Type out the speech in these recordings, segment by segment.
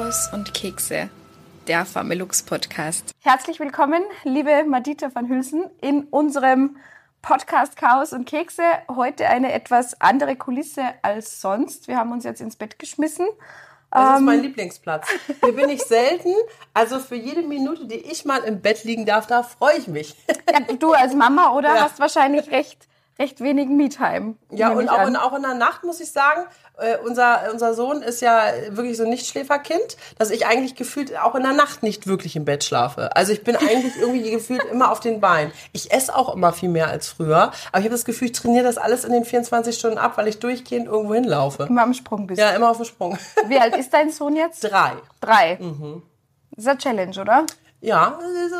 Chaos und Kekse, der Familux Podcast. Herzlich willkommen, liebe Madita van Hülsen, in unserem Podcast Chaos und Kekse. Heute eine etwas andere Kulisse als sonst. Wir haben uns jetzt ins Bett geschmissen. Das ist mein Lieblingsplatz. Hier bin ich selten. Also für jede Minute, die ich mal im Bett liegen darf, da freue ich mich. Ja, du als Mama, oder? Ja. Hast wahrscheinlich recht wenig Me-Time. Ja, und auch in der Nacht muss ich sagen, unser Sohn ist ja wirklich so ein Nichtschläferkind, dass ich eigentlich gefühlt auch in der Nacht nicht wirklich im Bett schlafe. Also ich bin eigentlich irgendwie gefühlt immer auf den Beinen. Ich esse auch immer viel mehr als früher, aber ich habe das Gefühl, ich trainiere das alles in den 24 Stunden ab, weil ich durchgehend irgendwo hinlaufe. Immer am Sprung bist. Ja, immer auf dem Sprung. Wie alt ist dein Sohn jetzt? 3. 3. Das ist eine Challenge, oder? Ja,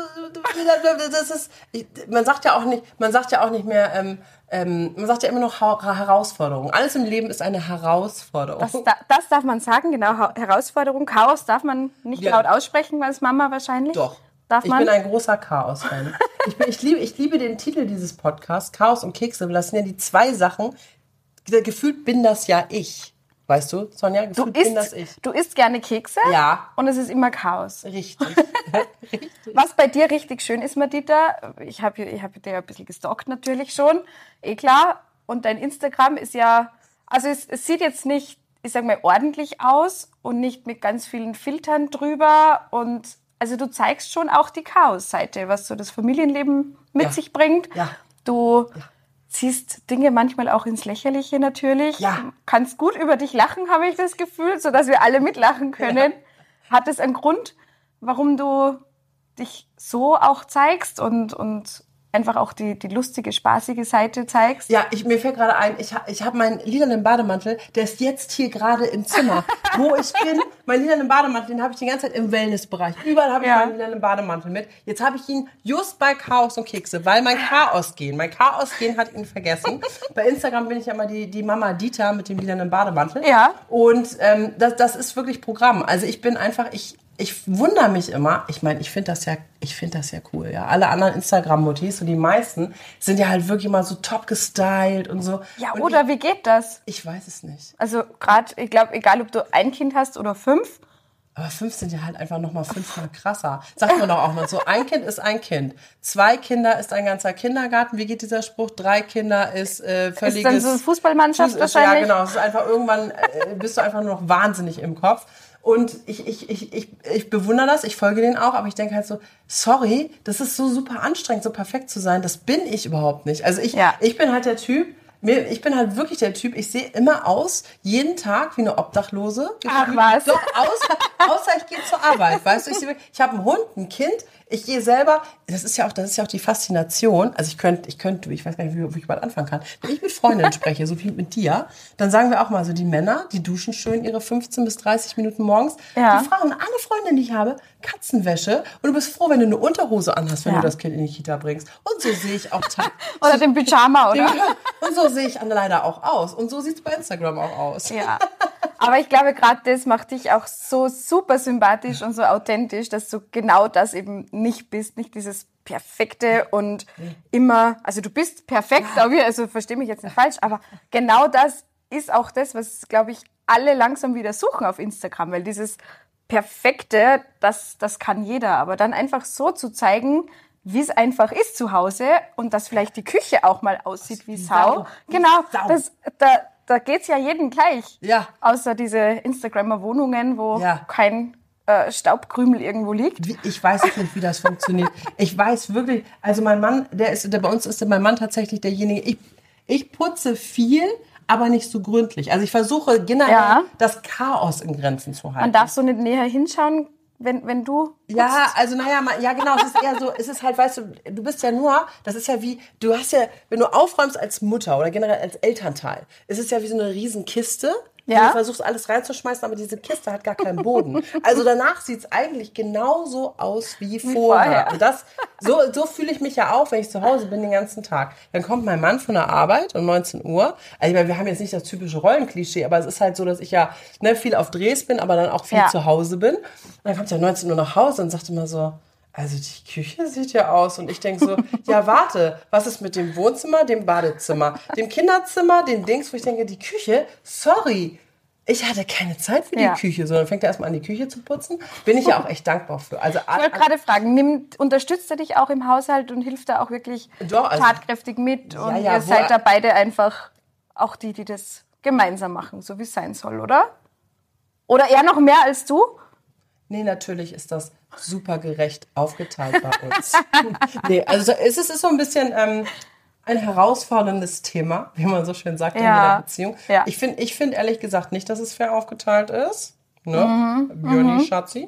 das ist, man sagt ja auch nicht mehr, man sagt ja immer noch Herausforderung. Alles im Leben ist eine Herausforderung. Das darf man sagen, genau, Herausforderung. Chaos darf man nicht laut aussprechen, als Mama wahrscheinlich. Doch. Darf man? Ich bin ein großer Chaos-Fan. Ich liebe den Titel dieses Podcasts, Chaos und Kekse, weil das sind ja die 2 Sachen, gefühlt bin das ja ich. Weißt du, Sonja, gefühlt bin das ich. Du isst gerne Kekse? Ja. Und es ist immer Chaos. Richtig. Was bei dir richtig schön ist, Madita, ich hab dir ja ein bisschen gestalkt natürlich schon, klar. Und dein Instagram ist ja, also es sieht jetzt nicht, ich sag mal, ordentlich aus und nicht mit ganz vielen Filtern drüber. Und also du zeigst schon auch die Chaos-Seite, was so das Familienleben mit sich bringt. Ja. Du ziehst Dinge manchmal auch ins Lächerliche natürlich. Ja. Kannst gut über dich lachen, habe ich das Gefühl, sodass wir alle mitlachen können. Ja. Hat es einen Grund, warum du dich so auch zeigst und einfach auch die lustige, spaßige Seite zeigst? Ja, mir fällt gerade ein, ich habe meinen lilanen Bademantel, der ist jetzt hier gerade im Zimmer, wo ich bin. Mein lilanen Bademantel, den habe ich die ganze Zeit im Wellnessbereich. Überall habe ich meinen lilanen Bademantel mit. Jetzt habe ich ihn just bei Chaos und Kekse, weil mein Chaos-Gen hat ihn vergessen. Bei Instagram bin ich ja immer die Mama Dita mit dem lilanen Bademantel. Ja. Und das ist wirklich Programm. Also ich bin einfach, ich wundere mich immer, ich meine, ich finde das ja cool, ja. Alle anderen Instagram-Muttis, so die meisten, sind ja halt wirklich mal so top gestylt und so. Ja, und oder wie geht das? Ich weiß es nicht. Also gerade, ich glaube, egal ob du ein Kind hast oder 5. Aber 5 sind ja halt einfach nochmal 5-mal krasser. Sagt man doch auch mal so, ein Kind ist ein Kind. 2 Kinder ist ein ganzer Kindergarten. Wie geht dieser Spruch? 3 Kinder ist völliges... Ist dann so eine Fußballmannschaft wahrscheinlich? Ja, genau. Es ist einfach irgendwann, bist du einfach nur noch wahnsinnig im Kopf. Und ich bewundere das, ich folge denen auch, aber ich denke halt so, sorry, das ist so super anstrengend, so perfekt zu sein, das bin ich überhaupt nicht. Also ich bin halt der Typ, ich bin halt wirklich der Typ, ich sehe immer aus, jeden Tag wie eine Obdachlose. Ach was? Doch, außer ich gehe zur Arbeit, weißt du, ich habe einen Hund, ein Kind, ich gehe selber, das ist ja auch die Faszination, also ich könnte, ich weiß gar nicht, wie ich bald anfangen kann, wenn ich mit Freundinnen spreche, so wie mit dir, dann sagen wir auch mal so, die Männer, die duschen schön ihre 15 bis 30 Minuten morgens, Ja. die Frauen, alle Freundinnen, die ich habe, Katzenwäsche und du bist froh, wenn du eine Unterhose anhast, wenn du das Kind in die Kita bringst. Und so sehe ich auch Oder den Pyjama, oder? Und so sehe ich leider auch aus. Und so sieht es bei Instagram auch aus. Ja, aber ich glaube, gerade das macht dich auch so super sympathisch und so authentisch, dass du genau das eben nicht bist, nicht dieses Perfekte und immer, also du bist perfekt, also versteh mich jetzt nicht falsch, aber genau das ist auch das, was, glaube ich, alle langsam wieder suchen auf Instagram, weil dieses Perfekte, das kann jeder, aber dann einfach so zu zeigen, wie es einfach ist zu Hause und dass vielleicht die Küche auch mal aussieht wie Sau. Genau, da geht's ja jedem gleich. Ja. Außer diese Instagrammer-Wohnungen, wo kein Staubkrümel irgendwo liegt. Ich weiß nicht, wie das funktioniert. Ich weiß wirklich, also mein Mann, bei uns ist mein Mann tatsächlich derjenige, ich putze viel, aber nicht so gründlich. Also ich versuche generell das Chaos in Grenzen zu halten. Man darf so nicht näher hinschauen, wenn du putzt. Ja, also genau, es ist eher so, es ist halt, weißt du bist ja nur, das ist ja wie, du hast ja, wenn du aufräumst als Mutter oder generell als Elternteil, es ist ja wie so eine Riesenkiste. Ja. Du versuchst alles reinzuschmeißen, aber diese Kiste hat gar keinen Boden. Also danach sieht's eigentlich genauso aus wie vorher. Und so fühle ich mich ja auch, wenn ich zu Hause bin den ganzen Tag. Dann kommt mein Mann von der Arbeit um 19 Uhr. Also ich meine, wir haben jetzt nicht das typische Rollenklischee, aber es ist halt so, dass ich ja viel auf Drehs bin, aber dann auch viel zu Hause bin. Und dann kommt er 19 Uhr nach Hause und sagt immer so, also die Küche sieht ja aus. Und ich denke so, ja warte, was ist mit dem Wohnzimmer, dem Badezimmer, dem Kinderzimmer, den Dings, wo ich denke, die Küche, sorry, Ich hatte keine Zeit für die Küche, sondern fängt er erstmal an, die Küche zu putzen. Bin ich ja auch echt dankbar für. Also, ich wollte gerade fragen, unterstützt er dich auch im Haushalt und hilft da auch wirklich tatkräftig mit? Und ihr seid da beide einfach auch die das gemeinsam machen, so wie es sein soll, oder? Oder er noch mehr als du? Nee, natürlich ist das super gerecht aufgeteilt bei uns. Nee, also es ist so ein bisschen ein herausforderndes Thema, wie man so schön sagt in jeder Beziehung. Ja. Ich finde ehrlich gesagt nicht, dass es fair aufgeteilt ist. Ne? Björni, Schatzi.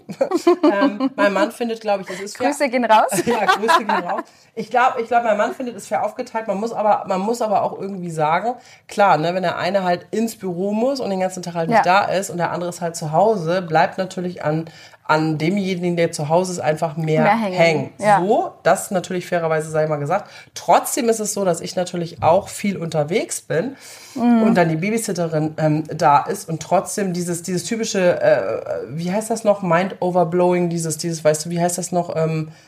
Mein Mann findet, glaube ich, es ist fair. Grüße gehen raus. Ja, Grüße gehen raus. Ich glaube, mein Mann findet es fair aufgeteilt. Man muss aber auch irgendwie sagen, klar, ne, wenn der eine halt ins Büro muss und den ganzen Tag halt nicht da ist und der andere ist halt zu Hause, bleibt natürlich an demjenigen, der zu Hause ist, einfach mehr hängen. Ja. So, das natürlich fairerweise sei mal gesagt. Trotzdem ist es so, dass ich natürlich auch viel unterwegs bin und dann die Babysitterin da ist und trotzdem dieses typische, wie heißt das noch, Mind-Overblowing, dieses, weißt du, wie heißt das noch,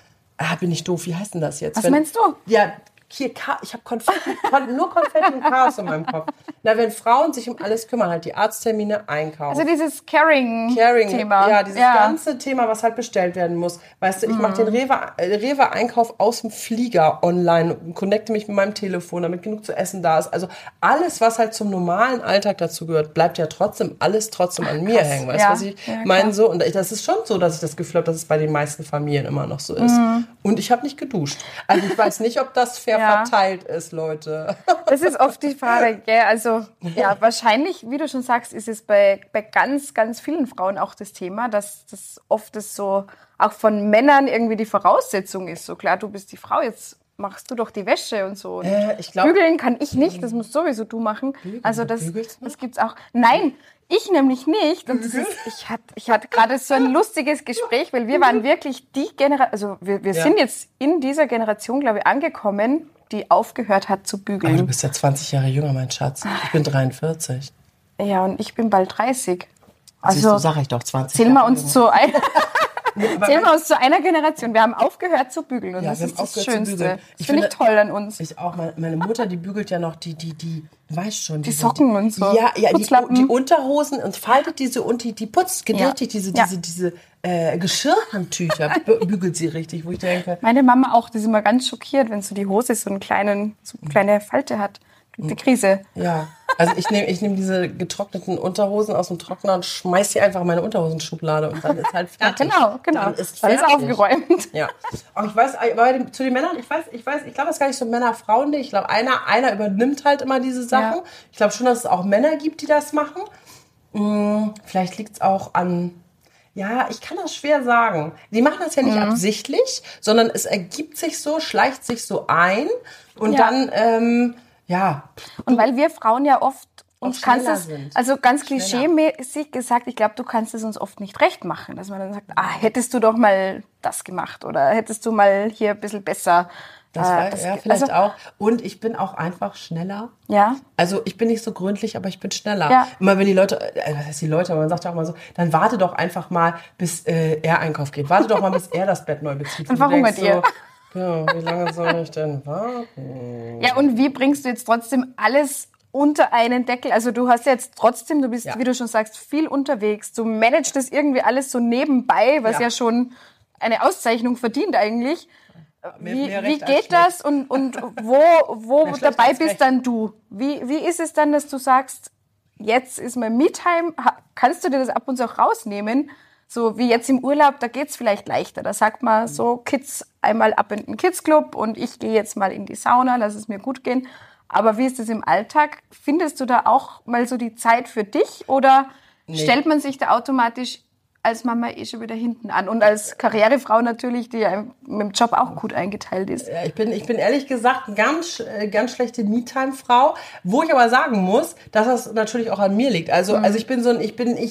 bin ich doof, wie heißt denn das jetzt? Was meinst du? Ja, hier, ich habe nur Konfetti und Chaos in meinem Kopf. Na, wenn Frauen sich um alles kümmern, halt die Arzttermine, einkaufen. Also dieses Caring-Thema. Ja, dieses ganze Thema, was halt bestellt werden muss. Weißt du, ich mache den Rewe-Einkauf aus dem Flieger online und connecte mich mit meinem Telefon, damit genug zu essen da ist. Also alles, was halt zum normalen Alltag dazu gehört, bleibt ja trotzdem an mir hängen. Weißt du, was ich meine? So, und das ist schon so, dass ich das Gefühl habe, dass es bei den meisten Familien immer noch so ist. Und ich habe nicht geduscht. Also ich weiß nicht, ob das fair verteilt ist, Leute. Das ist oft die Frage, gell? Also wahrscheinlich, wie du schon sagst, ist es bei ganz, ganz vielen Frauen auch das Thema, dass das oft so auch von Männern irgendwie die Voraussetzung ist. So klar, du bist die Frau, jetzt machst du doch die Wäsche und so. Und bügeln kann ich nicht, das musst sowieso du machen. Also das gibt's auch. Nein, ich nämlich nicht. Und ich hatte gerade so ein lustiges Gespräch, weil wir waren wirklich die Generation, also wir sind jetzt in dieser Generation, glaube ich, angekommen, die aufgehört hat zu bügeln. Aber du bist ja 20 Jahre jünger, mein Schatz. Ich bin 43. Ja, und ich bin bald 30. Also sag ich doch, 20 zählen wir uns zu einer Generation. Wir haben aufgehört zu bügeln und das ist das Schönste. Das finde ich toll an uns. Ich auch. Meine Mutter, die bügelt ja noch die weißt schon. Die Socken und so. Ja, die Unterhosen und faltet diese und die putzt geduldig diese Geschirrhandtücher, bügelt sie richtig, wo ich denke. Meine Mama auch, die ist immer ganz schockiert, wenn so die Hose so eine kleine Falte hat. Die Krise. Ja, also ich nehm diese getrockneten Unterhosen aus dem Trockner und schmeiß die einfach in meine Unterhosenschublade und dann ist halt fertig. Genau. Dann ist aufgeräumt. Ja. Auch ich weiß, zu den Männern, ich glaube, es ist gar nicht so Männer-Frauen. Ich glaube, einer übernimmt halt immer diese Sachen. Ja. Ich glaube schon, dass es auch Männer gibt, die das machen. Vielleicht liegt es auch an... Ja, ich kann das schwer sagen. Die machen das ja nicht absichtlich, sondern es ergibt sich so, schleicht sich so ein und dann... Und weil wir Frauen ja oft uns kannst es, also ganz klischeemäßig gesagt, ich glaube, du kannst es uns oft nicht recht machen, dass man dann sagt, hättest du doch mal das gemacht oder hättest du mal hier ein bisschen besser. Vielleicht auch. Und ich bin auch einfach schneller. Ja. Also ich bin nicht so gründlich, aber ich bin schneller. Ja. Immer wenn die Leute, aber man sagt ja auch mal so, dann warte doch einfach mal, bis er Einkauf geht. Warte doch mal, bis er das Bett neu bezieht. Und warum mit dir? Ja, wie lange soll ich denn warten? Ja, und wie bringst du jetzt trotzdem alles unter einen Deckel? Also du hast jetzt trotzdem, du bist, wie du schon sagst, viel unterwegs. Du managst das irgendwie alles so nebenbei, was ja schon eine Auszeichnung verdient eigentlich. Wie geht das und wo dabei bist dann du? Wie ist es dann, dass du sagst, jetzt ist mein Me-Time, kannst du dir das ab und zu auch rausnehmen? So wie jetzt im Urlaub, da geht's vielleicht leichter. Da sagt man so, Kids einmal ab in den Kids-Club und ich gehe jetzt mal in die Sauna, lass es mir gut gehen. Aber wie ist das im Alltag? Findest du da auch mal so die Zeit für dich oder stellt man sich da automatisch als Mama schon wieder hinten an und als Karrierefrau natürlich, die ja mit dem Job auch gut eingeteilt ist? Ich bin ehrlich gesagt ganz schlechte Me-Time-Frau, wo ich aber sagen muss, dass das natürlich auch an mir liegt. Also ich bin so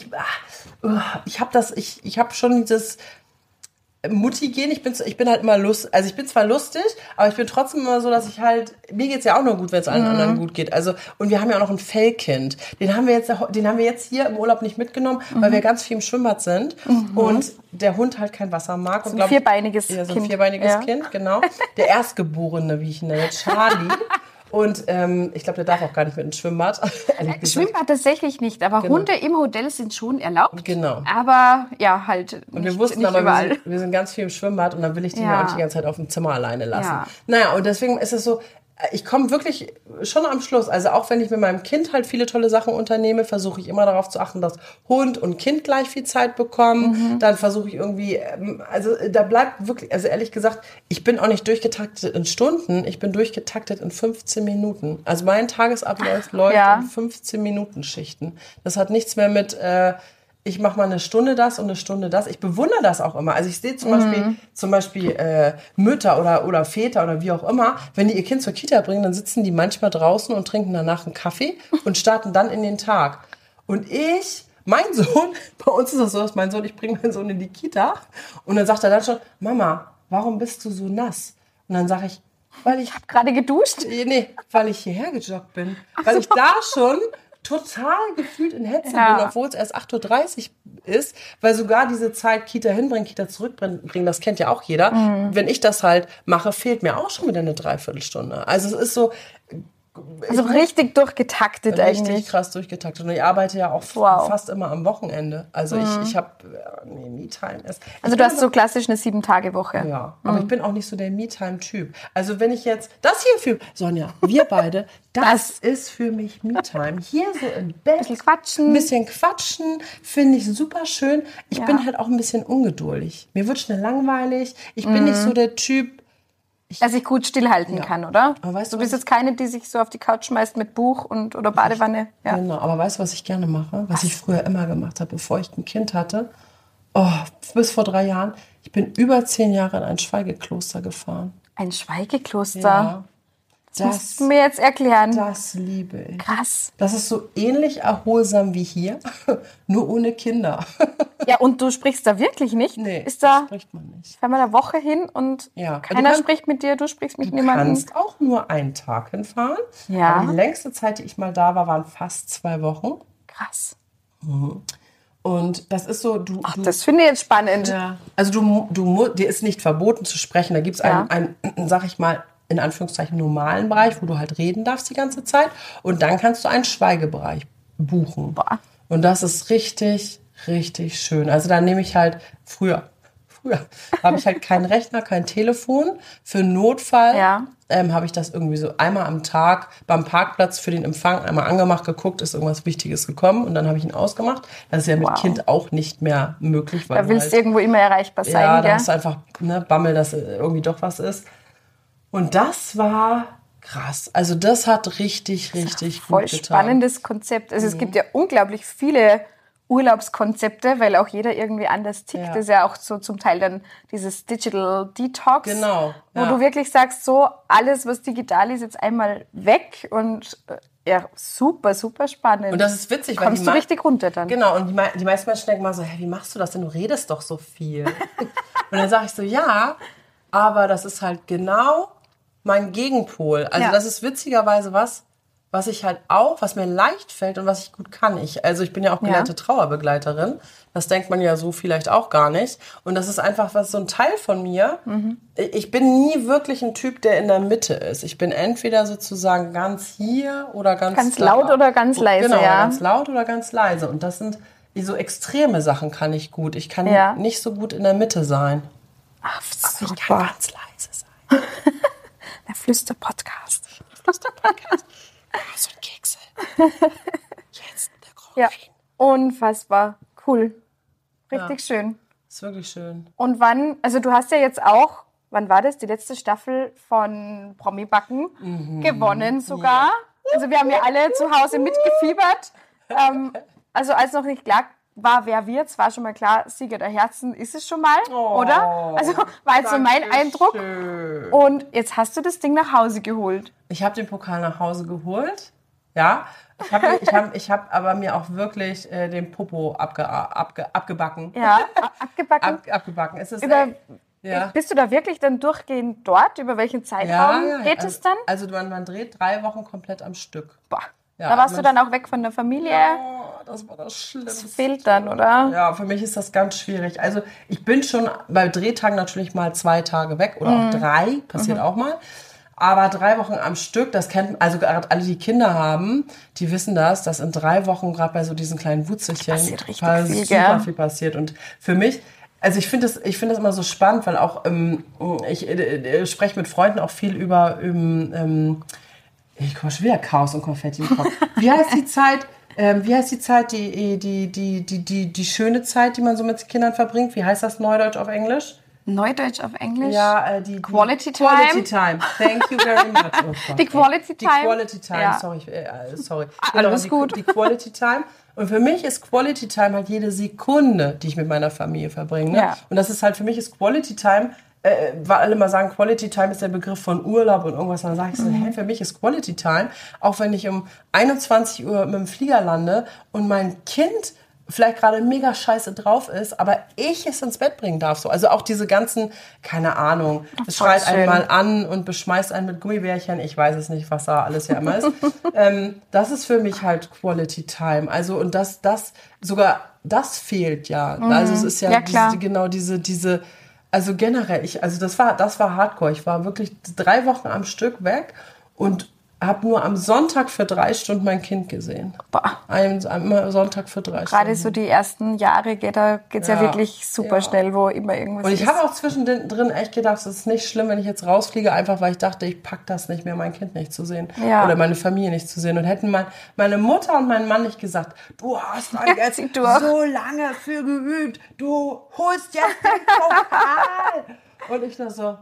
ich habe schon dieses Mutti-Gen, ich bin halt immer lustig, also ich bin zwar lustig, aber ich bin trotzdem immer so, dass ich halt, mir geht's ja auch nur gut, wenn es allen anderen gut geht. Also, und wir haben ja auch noch ein Fellkind. Den haben wir jetzt hier im Urlaub nicht mitgenommen, weil wir ganz viel im Schwimmbad sind und der Hund halt kein Wasser mag. So ein vierbeiniges Kind. Kind, genau. Der Erstgeborene, wie ich ihn nenne, Charlie. Und ich glaube, der darf auch gar nicht mit ins Schwimmbad. Schwimmbad tatsächlich nicht, aber Genau. Hunde im Hotel sind schon erlaubt. Genau. Aber ja, halt Und nicht, wir wussten nicht aber, überall. wir sind ganz viel im Schwimmbad und dann will ich die Ja. auch nicht die ganze Zeit auf dem Zimmer alleine lassen. Ja. Naja, und deswegen ist es so, ich komme wirklich schon am Schluss. Also auch wenn ich mit meinem Kind halt viele tolle Sachen unternehme, versuche ich immer darauf zu achten, dass Hund und Kind gleich viel Zeit bekommen. Dann versuche ich irgendwie, also da bleibt wirklich, also ehrlich gesagt, ich bin auch nicht durchgetaktet in Stunden, ich bin durchgetaktet in 15 Minuten. Also mein Tagesablauf läuft Ja. in 15 Minuten Schichten. Das hat nichts mehr mit, ich mache mal eine Stunde das und eine Stunde das. Ich bewundere das auch immer. Also ich sehe zum Beispiel Mütter oder Väter oder wie auch immer, wenn die ihr Kind zur Kita bringen, dann sitzen die manchmal draußen und trinken danach einen Kaffee und starten dann in den Tag. Und mein Sohn, bei uns ist das so, dass ich bringe meinen Sohn in die Kita und dann sagt er dann schon, Mama, warum bist du so nass? Und dann sage ich, weil ich Gerade geduscht? Nee, weil ich hierher gejoggt bin. Weil ich da schon total gefühlt in Hetze bin, obwohl es erst 8:30 Uhr ist. Weil sogar diese Zeit Kita hinbringen, Kita zurückbringen, das kennt ja auch jeder. Wenn ich das halt mache, fehlt mir auch schon wieder eine Dreiviertelstunde. Also es ist so... Also richtig durchgetaktet Richtig eigentlich. krass durchgetaktet. Und ich arbeite ja auch fast immer am Wochenende. Also ich habe... Me-Time ist... Also du hast so klassisch eine 7-Tage-Woche. Ja, aber ich bin auch nicht so der Me-Time-Typ. Also wenn ich jetzt, das hier für, Sonja, wir beide, das ist für mich Me-Time. Hier so im Bett. Ein Bisschen quatschen, finde ich super schön. Ich bin halt auch ein bisschen ungeduldig. Mir wird schnell langweilig. Ich bin nicht so der Typ, Dass ich gut stillhalten kann, oder? Aber weißt du du, bist was jetzt keine, die sich so auf die Couch schmeißt mit Buch oder Badewanne. Ja. Genau, aber weißt du, was ich gerne mache? Was ich früher immer gemacht habe, bevor ich ein Kind hatte? Oh, bis vor 3 Jahren. Ich bin über 10 Jahre in ein Schweigekloster gefahren. Ein Schweigekloster. Ja, Das musst du mir jetzt erklären. das liebe ich. Krass. Das ist so ähnlich erholsam wie hier, nur ohne Kinder. Ja, und du sprichst da wirklich nicht? Nee, Ist da, spricht man nicht. fahren wir eine Woche hin und Ja. keiner Du spricht mit dir, du sprichst mit Du niemandem? kannst auch nur einen Tag hinfahren. Ja. Aber die längste Zeit, die ich mal da war, waren fast 2 Wochen. Krass. Und das ist so, du Das finde ich jetzt spannend. ja. Also dir ist nicht verboten zu sprechen. Da gibt es einen, sag ich mal, in Anführungszeichen normalen Bereich, wo du halt reden darfst die ganze Zeit. Und dann kannst du einen Schweigebereich buchen. Boah. Und das ist richtig, richtig schön. Also da nehme ich halt früher habe ich halt keinen Rechner, kein Telefon. Für einen Notfall habe ich das irgendwie so einmal am Tag beim Parkplatz für den Empfang einmal angemacht, geguckt, ist irgendwas Wichtiges gekommen und dann habe ich ihn ausgemacht. Das ist ja mit Kind auch nicht mehr möglich. Weil Da willst halt, du irgendwo immer erreichbar sein, ja, da gell? hast du einfach Bammel, dass irgendwie doch was ist. Und das war krass. Also das hat richtig, richtig Voll gut getan. spannendes Konzept. Also es gibt ja unglaublich viele Urlaubskonzepte, weil auch jeder irgendwie anders tickt. Ja. Das ist ja auch so zum Teil dann dieses Digital Detox, Genau, wo ja. du wirklich sagst, so alles, was digital ist, jetzt einmal weg und ja, super, super spannend. Und das ist witzig, weil kommst du richtig runter dann. Genau, und die meisten Menschen denken mal so, hey, wie machst du das denn? Du redest doch so viel. Und dann sage ich so, ja, aber das ist halt genau mein Gegenpol. Also das ist witzigerweise was ich halt auch, was mir leicht fällt und was ich gut kann. Ich bin ja auch gelernte Trauerbegleiterin. Das denkt man ja so vielleicht auch gar nicht. Und das ist einfach so ein Teil von mir. Ich bin nie wirklich ein Typ, der in der Mitte ist. Ich bin entweder sozusagen ganz hier oder ganz da. laut oder ganz leise, Genau, ja. ganz laut oder ganz leise. Und das sind so extreme Sachen kann ich gut. Ich kann nicht so gut in der Mitte sein. Ach, Ich kann ganz leise sein. Der Flüster-Podcast. So ein Kekse. Jetzt der Grund. Ja, unfassbar. Cool. Richtig schön. Ist wirklich schön. Und also du hast ja jetzt auch, wann war das, die letzte Staffel von Promi-Backen gewonnen sogar. Also wir haben ja alle zu Hause mitgefiebert. Also als noch nicht klar war, wer wird's, war schon mal klar, Sieger der Herzen ist es schon mal, oder? Also war jetzt so mein Eindruck. Schön. Und jetzt hast du das Ding nach Hause geholt. Ich habe den Pokal nach Hause geholt. Ja. Ich hab aber mir auch wirklich den Popo abgebacken. Ja, abgebacken. Abgebacken. Es ist Bist du da wirklich dann durchgehend dort? Über welchen Zeitraum geht es dann? Also man dreht 3 Wochen komplett am Stück. Boah. Ja, Da warst du dann auch weg von der Familie. Oh, das war das Schlimmste. Das fehlt dann, oder? Ja, für mich ist das ganz schwierig. Also ich bin schon bei Drehtagen natürlich mal 2 Tage weg oder auch 3, passiert auch mal. Aber 3 Wochen am Stück, das kennt, also gerade alle, die Kinder haben, die wissen das, dass in 3 Wochen gerade bei so diesen kleinen Wutzelchen passiert richtig viel, super viel passiert. Und für mich, also ich finde das immer so spannend, weil auch ich spreche mit Freunden auch viel über ich komme schon wieder Chaos und Konfetti im Kopf. Wie heißt die Zeit, die schöne Zeit, die man so mit Kindern verbringt? Wie heißt das Neudeutsch auf Englisch? Neudeutsch auf Englisch? Ja, die Quality Time. Quality Time. Thank you very much. Oh Gott, die Quality Time. Die Quality Time, ja. sorry. Alles gut. Die Quality Time. Und für mich ist Quality Time halt jede Sekunde, die ich mit meiner Familie verbringe. Ne? Ja. Und das ist halt, für mich ist Quality Time, weil alle mal sagen, Quality Time ist der Begriff von Urlaub und irgendwas. Dann sage ich so, hey, für mich ist Quality Time, auch wenn ich um 21 Uhr mit dem Flieger lande und mein Kind vielleicht gerade mega scheiße drauf ist, aber ich es ins Bett bringen darf. So. Also auch diese ganzen, keine Ahnung, es schreit einen mal an und beschmeißt einen mit Gummibärchen. Ich weiß es nicht, was da alles ja immer ist. Das ist für mich halt Quality Time. Also und das fehlt ja. Also es ist ja, diese also generell, das war Hardcore. Ich war wirklich 3 Wochen am Stück weg und habe nur am Sonntag für 3 Stunden mein Kind gesehen. Immer Sonntag für 3 Stunden. Gerade so die ersten Jahre geht's ja wirklich super schnell, wo immer irgendwas ist. Und ich habe auch zwischendrin echt gedacht, es ist nicht schlimm, wenn ich jetzt rausfliege, einfach weil ich dachte, ich pack das nicht mehr, mein Kind nicht zu sehen. Ja. Oder meine Familie nicht zu sehen. Und hätten meine Mutter und mein Mann nicht gesagt, du hast jetzt so lange für geübt, du holst jetzt den Pokal. Und ich dachte so,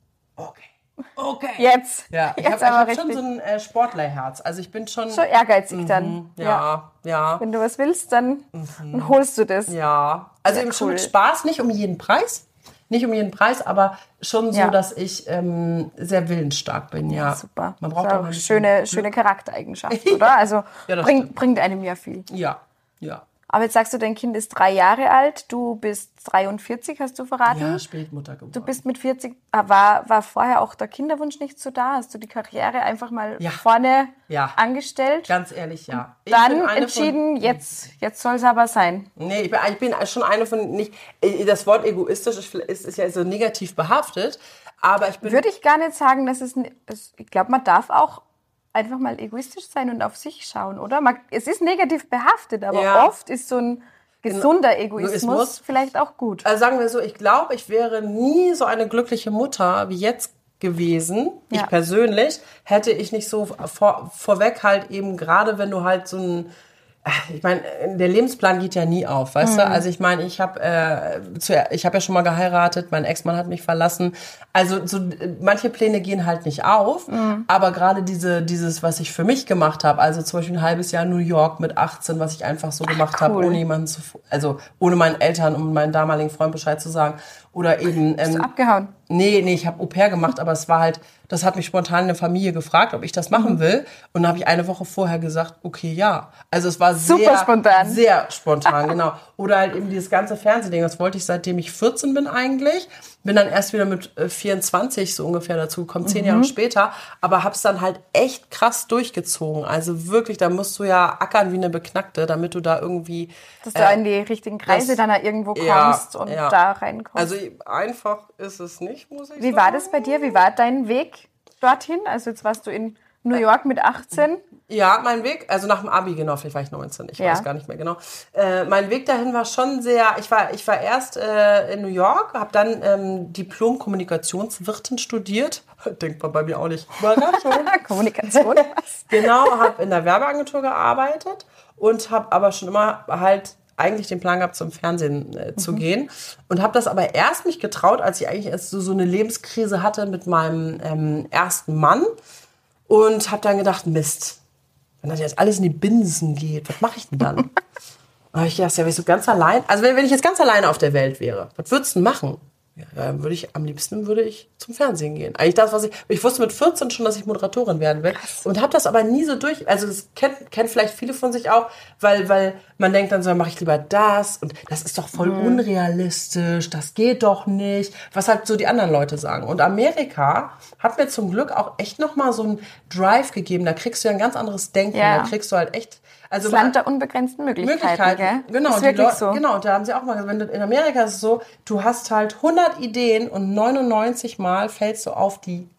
okay. Jetzt. Ja, ich habe schon so ein Sportlerherz. Also ich bin schon... So ehrgeizig dann. Ja. Wenn du was willst, dann holst du das. Ja. Also eben schon mit Spaß, nicht um jeden Preis. Nicht um jeden Preis, aber schon so, dass ich sehr willensstark bin. Ja, super. Man braucht auch eine schöne Charaktereigenschaft, oder? Also bringt einem ja viel. Ja. Aber jetzt sagst du, dein Kind ist 3 Jahre alt, du bist 43, hast du verraten? Ja, Spätmutter geworden. Du bist mit 40, war vorher auch der Kinderwunsch nicht so da? Hast du die Karriere einfach mal vorne angestellt? Ganz ehrlich, ja. Dann entschieden, jetzt soll es aber sein. Nee, ich bin schon eine von, das Wort egoistisch ist ja so negativ behaftet, aber ich bin... Würde ich gar nicht sagen, dass ich glaube, man darf auch einfach mal egoistisch sein und auf sich schauen, oder? Es ist negativ behaftet, aber oft ist so ein gesunder Egoismus vielleicht auch gut. Also sagen wir so, ich glaube, ich wäre nie so eine glückliche Mutter wie jetzt gewesen. Ich persönlich hätte ich nicht so vorweg halt eben, gerade wenn du halt so ein... Ich meine, der Lebensplan geht ja nie auf, weißt du? Also ich meine, ich habe ja schon mal geheiratet, mein Ex-Mann hat mich verlassen. Also so manche Pläne gehen halt nicht auf, aber gerade dieses, was ich für mich gemacht habe, also zum Beispiel ein halbes Jahr New York mit 18, was ich einfach so gemacht habe, ohne jemanden ohne meinen Eltern und meinen damaligen Freund Bescheid zu sagen. Oder eben... Bist du abgehauen? Nee, ich habe Au-pair gemacht, aber es war halt, das hat mich spontan eine Familie gefragt, ob ich das machen will. Und dann habe ich eine Woche vorher gesagt, okay, ja. Also es war super spontan. Sehr spontan, genau. Oder halt eben dieses ganze Fernsehding, das wollte ich seitdem ich 14 bin eigentlich. Bin dann erst wieder mit 24 so ungefähr dazu gekommen, 10 Jahre später. Aber hab's dann halt echt krass durchgezogen. Also wirklich, da musst du ja ackern wie eine Beknackte, damit du da irgendwie... Dass du in die richtigen Kreise dann irgendwo kommst und da reinkommst. Also einfach ist es nicht, muss ich sagen. Wie war das bei dir? Wie war dein Weg dorthin? Also jetzt warst du in New York mit 18. Ja, mein Weg, also nach dem Abi, genau, vielleicht war ich 19, ich weiß gar nicht mehr genau. Mein Weg dahin war schon sehr, ich war erst in New York, habe dann Diplom-Kommunikationswirtin studiert. Denkt man bei mir auch nicht. Überraschung. Kommunikation. Genau, habe in der Werbeagentur gearbeitet und habe aber schon immer halt eigentlich den Plan gehabt, zum Fernsehen zu gehen. Und habe das aber erst mich getraut, als ich eigentlich erst so eine Lebenskrise hatte mit meinem ersten Mann. Und habe dann gedacht, Mist, wenn das jetzt alles in die Binsen geht, was mache ich denn dann? Und habe ich gedacht, ja, wenn ich so ganz allein, also wenn ich jetzt ganz alleine auf der Welt wäre, was würdest du denn machen? Ja, dann würde ich zum Fernsehen gehen. Eigentlich das, ich wusste mit 14 schon, dass ich Moderatorin werden will. Und habe das aber nie so also das kennt vielleicht viele von sich auch, weil man denkt dann so, mache ich lieber das und das ist doch voll unrealistisch, das geht doch nicht, was halt so die anderen Leute sagen. Und Amerika hat mir zum Glück auch echt nochmal so einen Drive gegeben, da kriegst du ja ein ganz anderes Denken, da kriegst du halt echt... Also das Land der unbegrenzten Möglichkeiten, gell? Genau, ist wirklich so. Genau, da haben sie auch mal gesagt, in Amerika ist es so, du hast halt 100 Ideen und 99 Mal fällst du auf die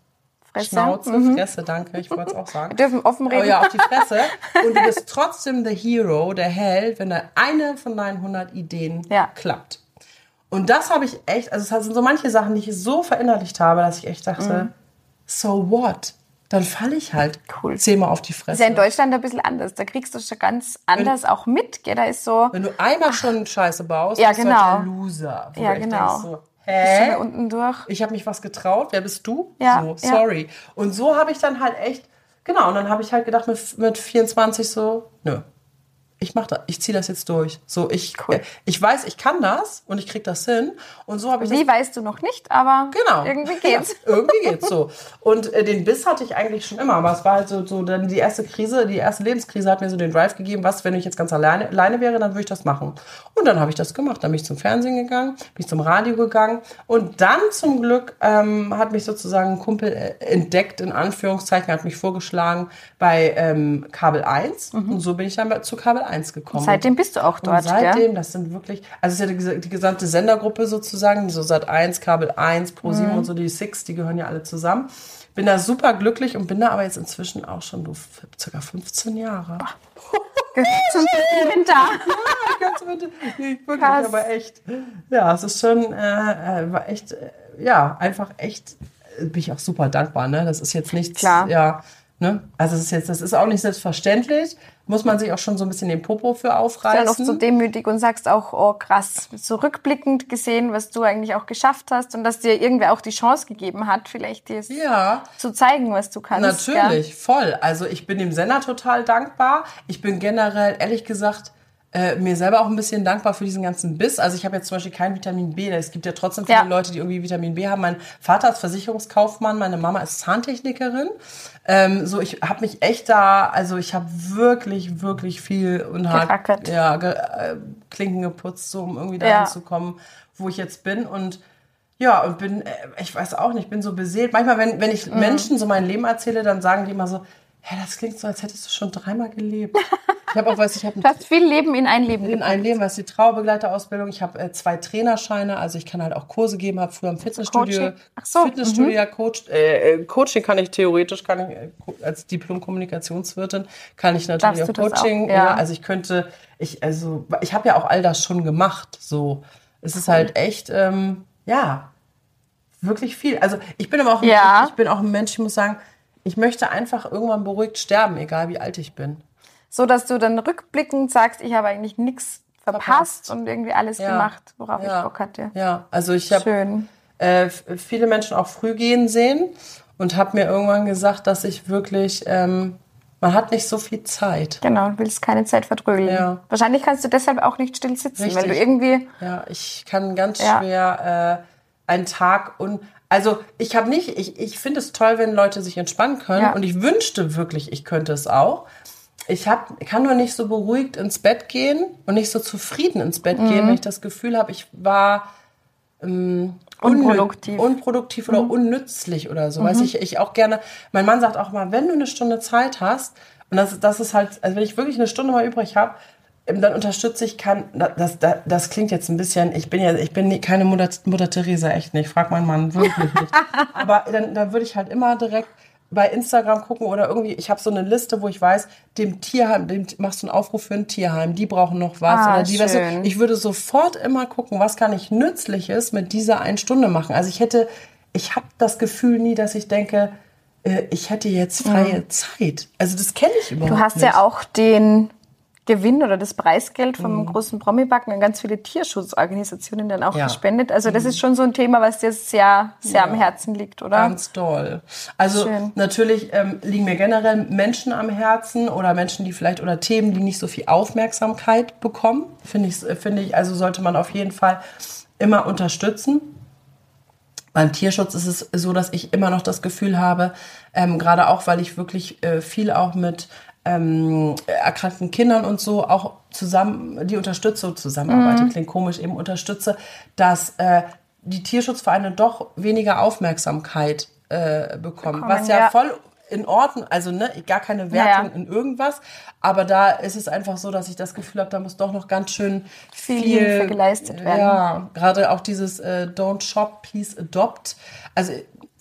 Fresse. Schnauze, Fresse, danke, ich wollte es auch sagen. Wir dürfen offen reden. Oh ja, auf die Fresse. Und du bist trotzdem der Hero, der Held, wenn da eine von deinen 100 Ideen klappt. Und das habe ich echt, also es sind so manche Sachen, die ich so verinnerlicht habe, dass ich echt dachte, so what? Dann falle ich halt 10-mal auf die Fresse. Ist ja in Deutschland ein bisschen anders. Da kriegst du schon ganz anders auch mit. Gell? Da ist so... Wenn du einmal schon Scheiße baust, bist du halt der Loser. Ja, genau. So, bist du da unten durch? Ich habe mich was getraut. Wer bist du? Ja, so, sorry. Und so habe ich dann halt echt... Genau, und dann habe ich halt gedacht mit 24 so, nö. Ich mach das, ich ziehe das jetzt durch. So, ich weiß, ich kann das und ich krieg das hin. Und so habe ich Wie weißt du noch nicht, aber irgendwie geht's. Ja, irgendwie geht's so. Und den Biss hatte ich eigentlich schon immer, aber es war halt so dann die erste Lebenskrise hat mir so den Drive gegeben, was, wenn ich jetzt ganz alleine wäre, dann würde ich das machen. Und dann habe ich das gemacht. Dann bin ich zum Fernsehen gegangen, bin ich zum Radio gegangen und dann zum Glück hat mich sozusagen ein Kumpel entdeckt, in Anführungszeichen, hat mich vorgeschlagen bei Kabel 1 und so bin ich dann zu Kabel 1 gekommen. Seitdem bist du auch dort, und seitdem, das sind wirklich, also es ist ja die gesamte Sendergruppe sozusagen, so Sat1, Kabel 1, Pro7 und so, die Six, die gehören ja alle zusammen. Bin da super glücklich und bin da aber jetzt inzwischen auch schon ca. 15 Jahre. Zum Winter. Wirklich, aber echt. Ja, es ist schon, war echt, einfach echt, bin ich auch super dankbar, ne? Das ist jetzt nichts, ne? Also das ist auch nicht selbstverständlich. Muss man sich auch schon so ein bisschen den Popo für aufreißen. Du bist dann oft so demütig und sagst auch, oh krass, so rückblickend gesehen, was du eigentlich auch geschafft hast und dass dir irgendwer auch die Chance gegeben hat, vielleicht dir zu zeigen, was du kannst. Natürlich, voll. Also ich bin dem Sender total dankbar. Ich bin generell, ehrlich gesagt, mir selber auch ein bisschen dankbar für diesen ganzen Biss. Also ich habe jetzt zum Beispiel kein Vitamin B. Es gibt ja trotzdem viele Leute, die irgendwie Vitamin B haben. Mein Vater ist Versicherungskaufmann, meine Mama ist Zahntechnikerin. Ich habe mich echt ich habe wirklich, wirklich viel und hart Klinken geputzt, so um irgendwie dahin zu kommen, wo ich jetzt bin. Und bin, ich weiß auch nicht, bin so beseelt. Manchmal, wenn ich Menschen so mein Leben erzähle, dann sagen die immer so, das klingt so, als hättest du schon 3-mal gelebt. Du hast viel Leben in ein Leben. In ein Leben, was die Trauerbegleiterausbildung. Ich habe 2 Trainerscheine, also ich kann halt auch Kurse geben, habe früher im Fitnessstudio. Coaching kann ich theoretisch, als Diplom-Kommunikationswirtin, kann ich natürlich auch Coaching. Also ich habe ja auch all das schon gemacht. So, es ist halt echt, wirklich viel. Also ich bin aber auch, ich bin auch ein Mensch, ich muss sagen, ich möchte einfach irgendwann beruhigt sterben, egal wie alt ich bin. So, dass du dann rückblickend sagst, ich habe eigentlich nichts verpasst und irgendwie alles gemacht, worauf ich Bock hatte. Ja, also ich habe viele Menschen auch früh gehen sehen und habe mir irgendwann gesagt, dass ich wirklich, man hat nicht so viel Zeit. Genau, du willst keine Zeit verdrödeln. Ja. Wahrscheinlich kannst du deshalb auch nicht still sitzen, weil du irgendwie... Ja, ich kann ganz schwer einen Tag Also ich finde es toll, wenn Leute sich entspannen können und ich wünschte wirklich, ich könnte es auch. Ich kann nur nicht so beruhigt ins Bett gehen und nicht so zufrieden ins Bett gehen, wenn ich das Gefühl habe, ich war unproduktiv oder unnützlich oder so. Weiß ich auch gerne, mein Mann sagt auch mal, wenn du eine Stunde Zeit hast, und das ist halt, also wenn ich wirklich eine Stunde mal übrig habe, dann unterstütze ich, das klingt jetzt ein bisschen, ich bin keine Mutter Teresa, echt nicht, frag meinen Mann, wirklich nicht. Aber dann würde ich halt immer direkt bei Instagram gucken oder irgendwie, ich habe so eine Liste, wo ich weiß, dem Tierheim, machst du einen Aufruf für ein Tierheim, die brauchen noch was. Oder die, weißt du, ich würde sofort immer gucken, was kann ich Nützliches mit dieser 1 Stunde machen. Also ich habe das Gefühl nie, dass ich denke, ich hätte jetzt freie Zeit. Also das kenne ich überhaupt nicht. Du hast ja auch den Gewinn oder das Preisgeld vom großen Promi-Backen an ganz viele Tierschutzorganisationen dann auch gespendet. Also das ist schon so ein Thema, was dir sehr, sehr am Herzen liegt, oder? Ganz doll. Also natürlich liegen mir generell Menschen am Herzen oder Menschen, die vielleicht, oder Themen, die nicht so viel Aufmerksamkeit bekommen. Finde ich, also sollte man auf jeden Fall immer unterstützen. Beim Tierschutz ist es so, dass ich immer noch das Gefühl habe, gerade auch, weil ich wirklich viel auch mit erkrankten Kindern und so auch zusammenarbeite, klingt komisch, eben unterstütze, dass die Tierschutzvereine doch weniger Aufmerksamkeit bekommen, was ja voll in Ordnung, also gar keine Wertung in irgendwas, aber da ist es einfach so, dass ich das Gefühl habe, da muss doch noch ganz schön viel Hilfe geleistet werden. Ja, gerade auch dieses Don't Shop, Please Adopt. Also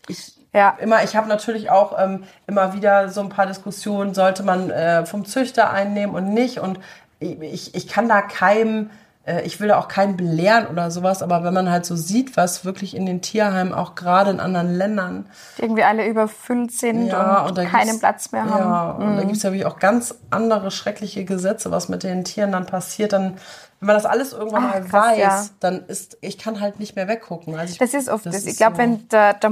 Ich habe natürlich auch immer wieder so ein paar Diskussionen, sollte man vom Züchter einnehmen und nicht. Und ich kann da ich will da auch keinen belehren oder sowas, aber wenn man halt so sieht, was wirklich in den Tierheimen, auch gerade in anderen Ländern, die irgendwie alle überfüllt sind und keinen Platz mehr haben. Ja, und da gibt es ja wirklich auch ganz andere schreckliche Gesetze, was mit den Tieren dann passiert. Dann, wenn man das alles irgendwann mal weiß, dann ich kann halt nicht mehr weggucken. Also das ist oft das. Ich glaube,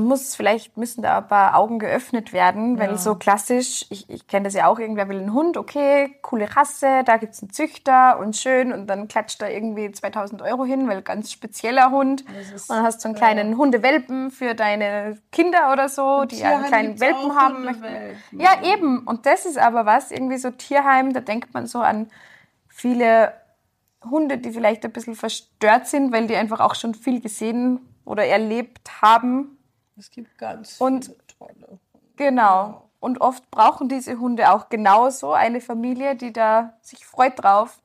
müssen da ein paar Augen geöffnet werden, wenn so klassisch, ich kenne das ja auch, irgendwer will einen Hund, okay, coole Rasse, da gibt's einen Züchter und schön und dann klatscht da irgendwie 2.000 € hin, weil ganz spezieller Hund. Und dann hast du einen kleinen Hundewelpen für deine Kinder oder so, die einen kleinen Welpen haben möchten. Ja, eben. Und das ist aber was, irgendwie so Tierheim, da denkt man so an viele Hunde, die vielleicht ein bisschen verstört sind, weil die einfach auch schon viel gesehen oder erlebt haben. Es gibt ganz viele tolle Hunde. Genau. Und oft brauchen diese Hunde auch genauso eine Familie, die da sich freut drauf.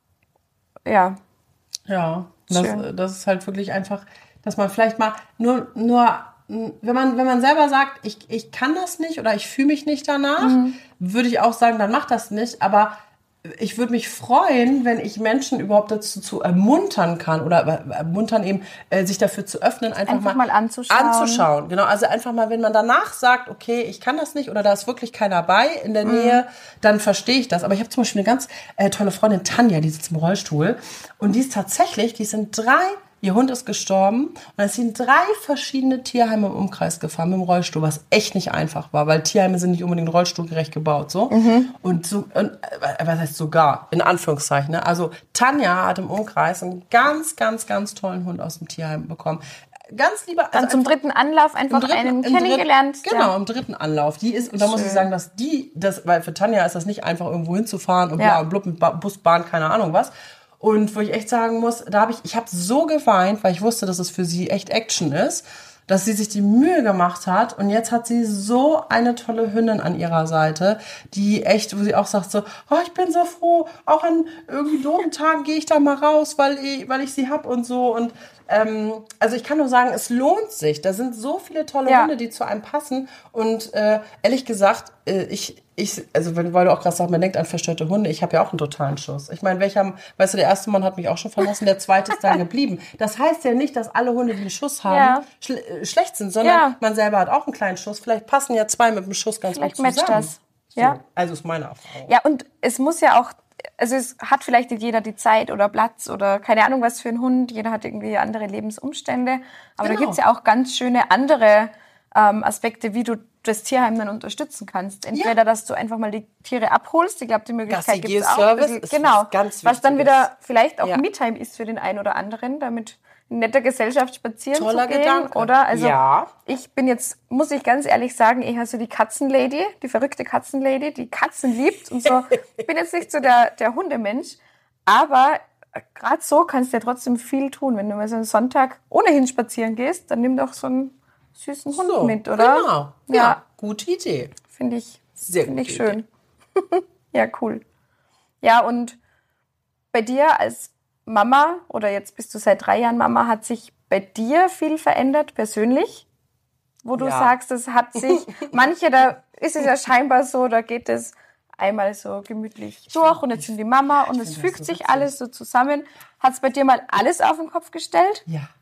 Ja. Ja, das ist halt wirklich einfach, dass man vielleicht mal nur wenn man selber sagt, ich kann das nicht oder ich fühle mich nicht danach, würde ich auch sagen, dann mach das nicht. Aber ich würde mich freuen, wenn ich Menschen überhaupt dazu zu ermuntern kann oder ermuntern eben, sich dafür zu öffnen, einfach mal anzuschauen. Genau, also einfach mal, wenn man danach sagt, okay, ich kann das nicht oder da ist wirklich keiner bei in der Nähe, dann verstehe ich das. Aber ich habe zum Beispiel eine ganz tolle Freundin, Tanja, die sitzt im Rollstuhl und die sind ihr Hund ist gestorben und dann ist sie in 3 verschiedene Tierheime im Umkreis gefahren mit dem Rollstuhl, was echt nicht einfach war, weil Tierheime sind nicht unbedingt rollstuhlgerecht gebaut, so. Und was heißt sogar, in Anführungszeichen, ne? Also Tanja hat im Umkreis einen ganz, ganz, ganz tollen Hund aus dem Tierheim bekommen. Ganz lieber. Also zum 3. Anlauf einfach einen kennengelernt. Genau, im 3. Anlauf. Und da muss ich sagen, weil für Tanja ist das nicht einfach irgendwo hinzufahren und bla und blub mit Bus, Bahn, keine Ahnung was. Und wo ich echt sagen muss, ich habe so geweint, weil ich wusste, dass es für sie echt Action ist, dass sie sich die Mühe gemacht hat und jetzt hat sie so eine tolle Hündin an ihrer Seite, die echt, wo sie auch sagt so, oh, ich bin so froh, auch an irgendwie doofen Tagen gehe ich da mal raus, weil ich sie hab und so und also ich kann nur sagen, es lohnt sich. Da sind so viele tolle Hunde, die zu einem passen und ehrlich gesagt, weil du auch gerade sagst, man denkt an verstörte Hunde, ich habe ja auch einen totalen Schuss. Ich meine, weißt du, der erste Mann hat mich auch schon verlassen, der zweite ist dann geblieben. Das heißt ja nicht, dass alle Hunde, die einen Schuss haben, schlecht sind, sondern man selber hat auch einen kleinen Schuss. Vielleicht passen ja 2 mit dem Schuss ganz gut zusammen. Matcht das. So, ja. Also ist meine Erfahrung. Ja, und es muss ja auch, also es hat vielleicht nicht jeder die Zeit oder Platz oder keine Ahnung was für ein Hund. Jeder hat irgendwie andere Lebensumstände. Aber da gibt's ja auch ganz schöne andere Aspekte, wie du das Tierheim dann unterstützen kannst. Entweder, dass du einfach mal die Tiere abholst. Ich glaube, die Möglichkeit gibt es auch. Service genau, ganz was dann wieder vielleicht auch Me-Time ist für den einen oder anderen, damit in netter Gesellschaft spazieren Toller zu gehen. Gedanke. Oder? Also ich bin jetzt, muss ich ganz ehrlich sagen, eher so die Katzenlady, die verrückte Katzenlady, die Katzen liebt und so. Ich bin jetzt nicht so der Hundemensch, aber gerade so kannst du ja trotzdem viel tun. Wenn du mal so einen Sonntag ohnehin spazieren gehst, dann nimm doch so einen süßen Hund mit, oder? Genau. Ja, gute Idee. Finde ich sehr gut. Schön. Ja, cool. Ja, und bei dir als Mama, oder jetzt bist du seit 3 Jahren Mama, hat sich bei dir viel verändert persönlich? Wo du sagst, es hat sich, da ist es ja scheinbar so, da geht es einmal so gemütlich durch und jetzt sind die Mama und es fügt sich alles so zusammen. Hat es bei dir mal alles auf den Kopf gestellt?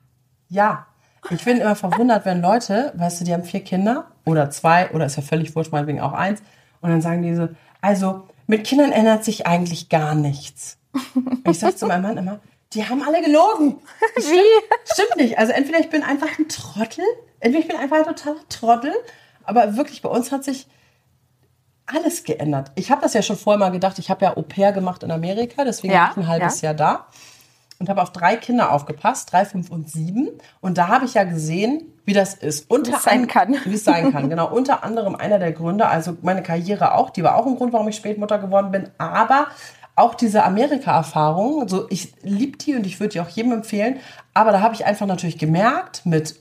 Ja. Ich bin immer verwundert, wenn Leute, weißt du, die haben 4 Kinder oder 2 oder ist ja völlig wurscht, meinetwegen auch 1 und dann sagen die so, also mit Kindern ändert sich eigentlich gar nichts. Und ich sage zu meinem Mann immer, die haben alle gelogen. Stimmt nicht. Also entweder ich bin einfach ein Trottel, entweder ich bin einfach ein totaler Trottel, aber wirklich bei uns hat sich alles geändert. Ich habe das ja schon vorher mal gedacht, ich habe ja Au pair gemacht in Amerika, deswegen bin ich ein halbes Jahr da. Und habe auf 3 Kinder aufgepasst, 3, 5 und 7. Und da habe ich ja gesehen, wie das ist. Wie es sein kann. Genau, unter anderem einer der Gründe, also meine Karriere auch, die war auch ein Grund, warum ich Spätmutter geworden bin. Aber auch diese Amerika-Erfahrung, so ich liebe die und ich würde die auch jedem empfehlen. Aber da habe ich einfach natürlich gemerkt, mit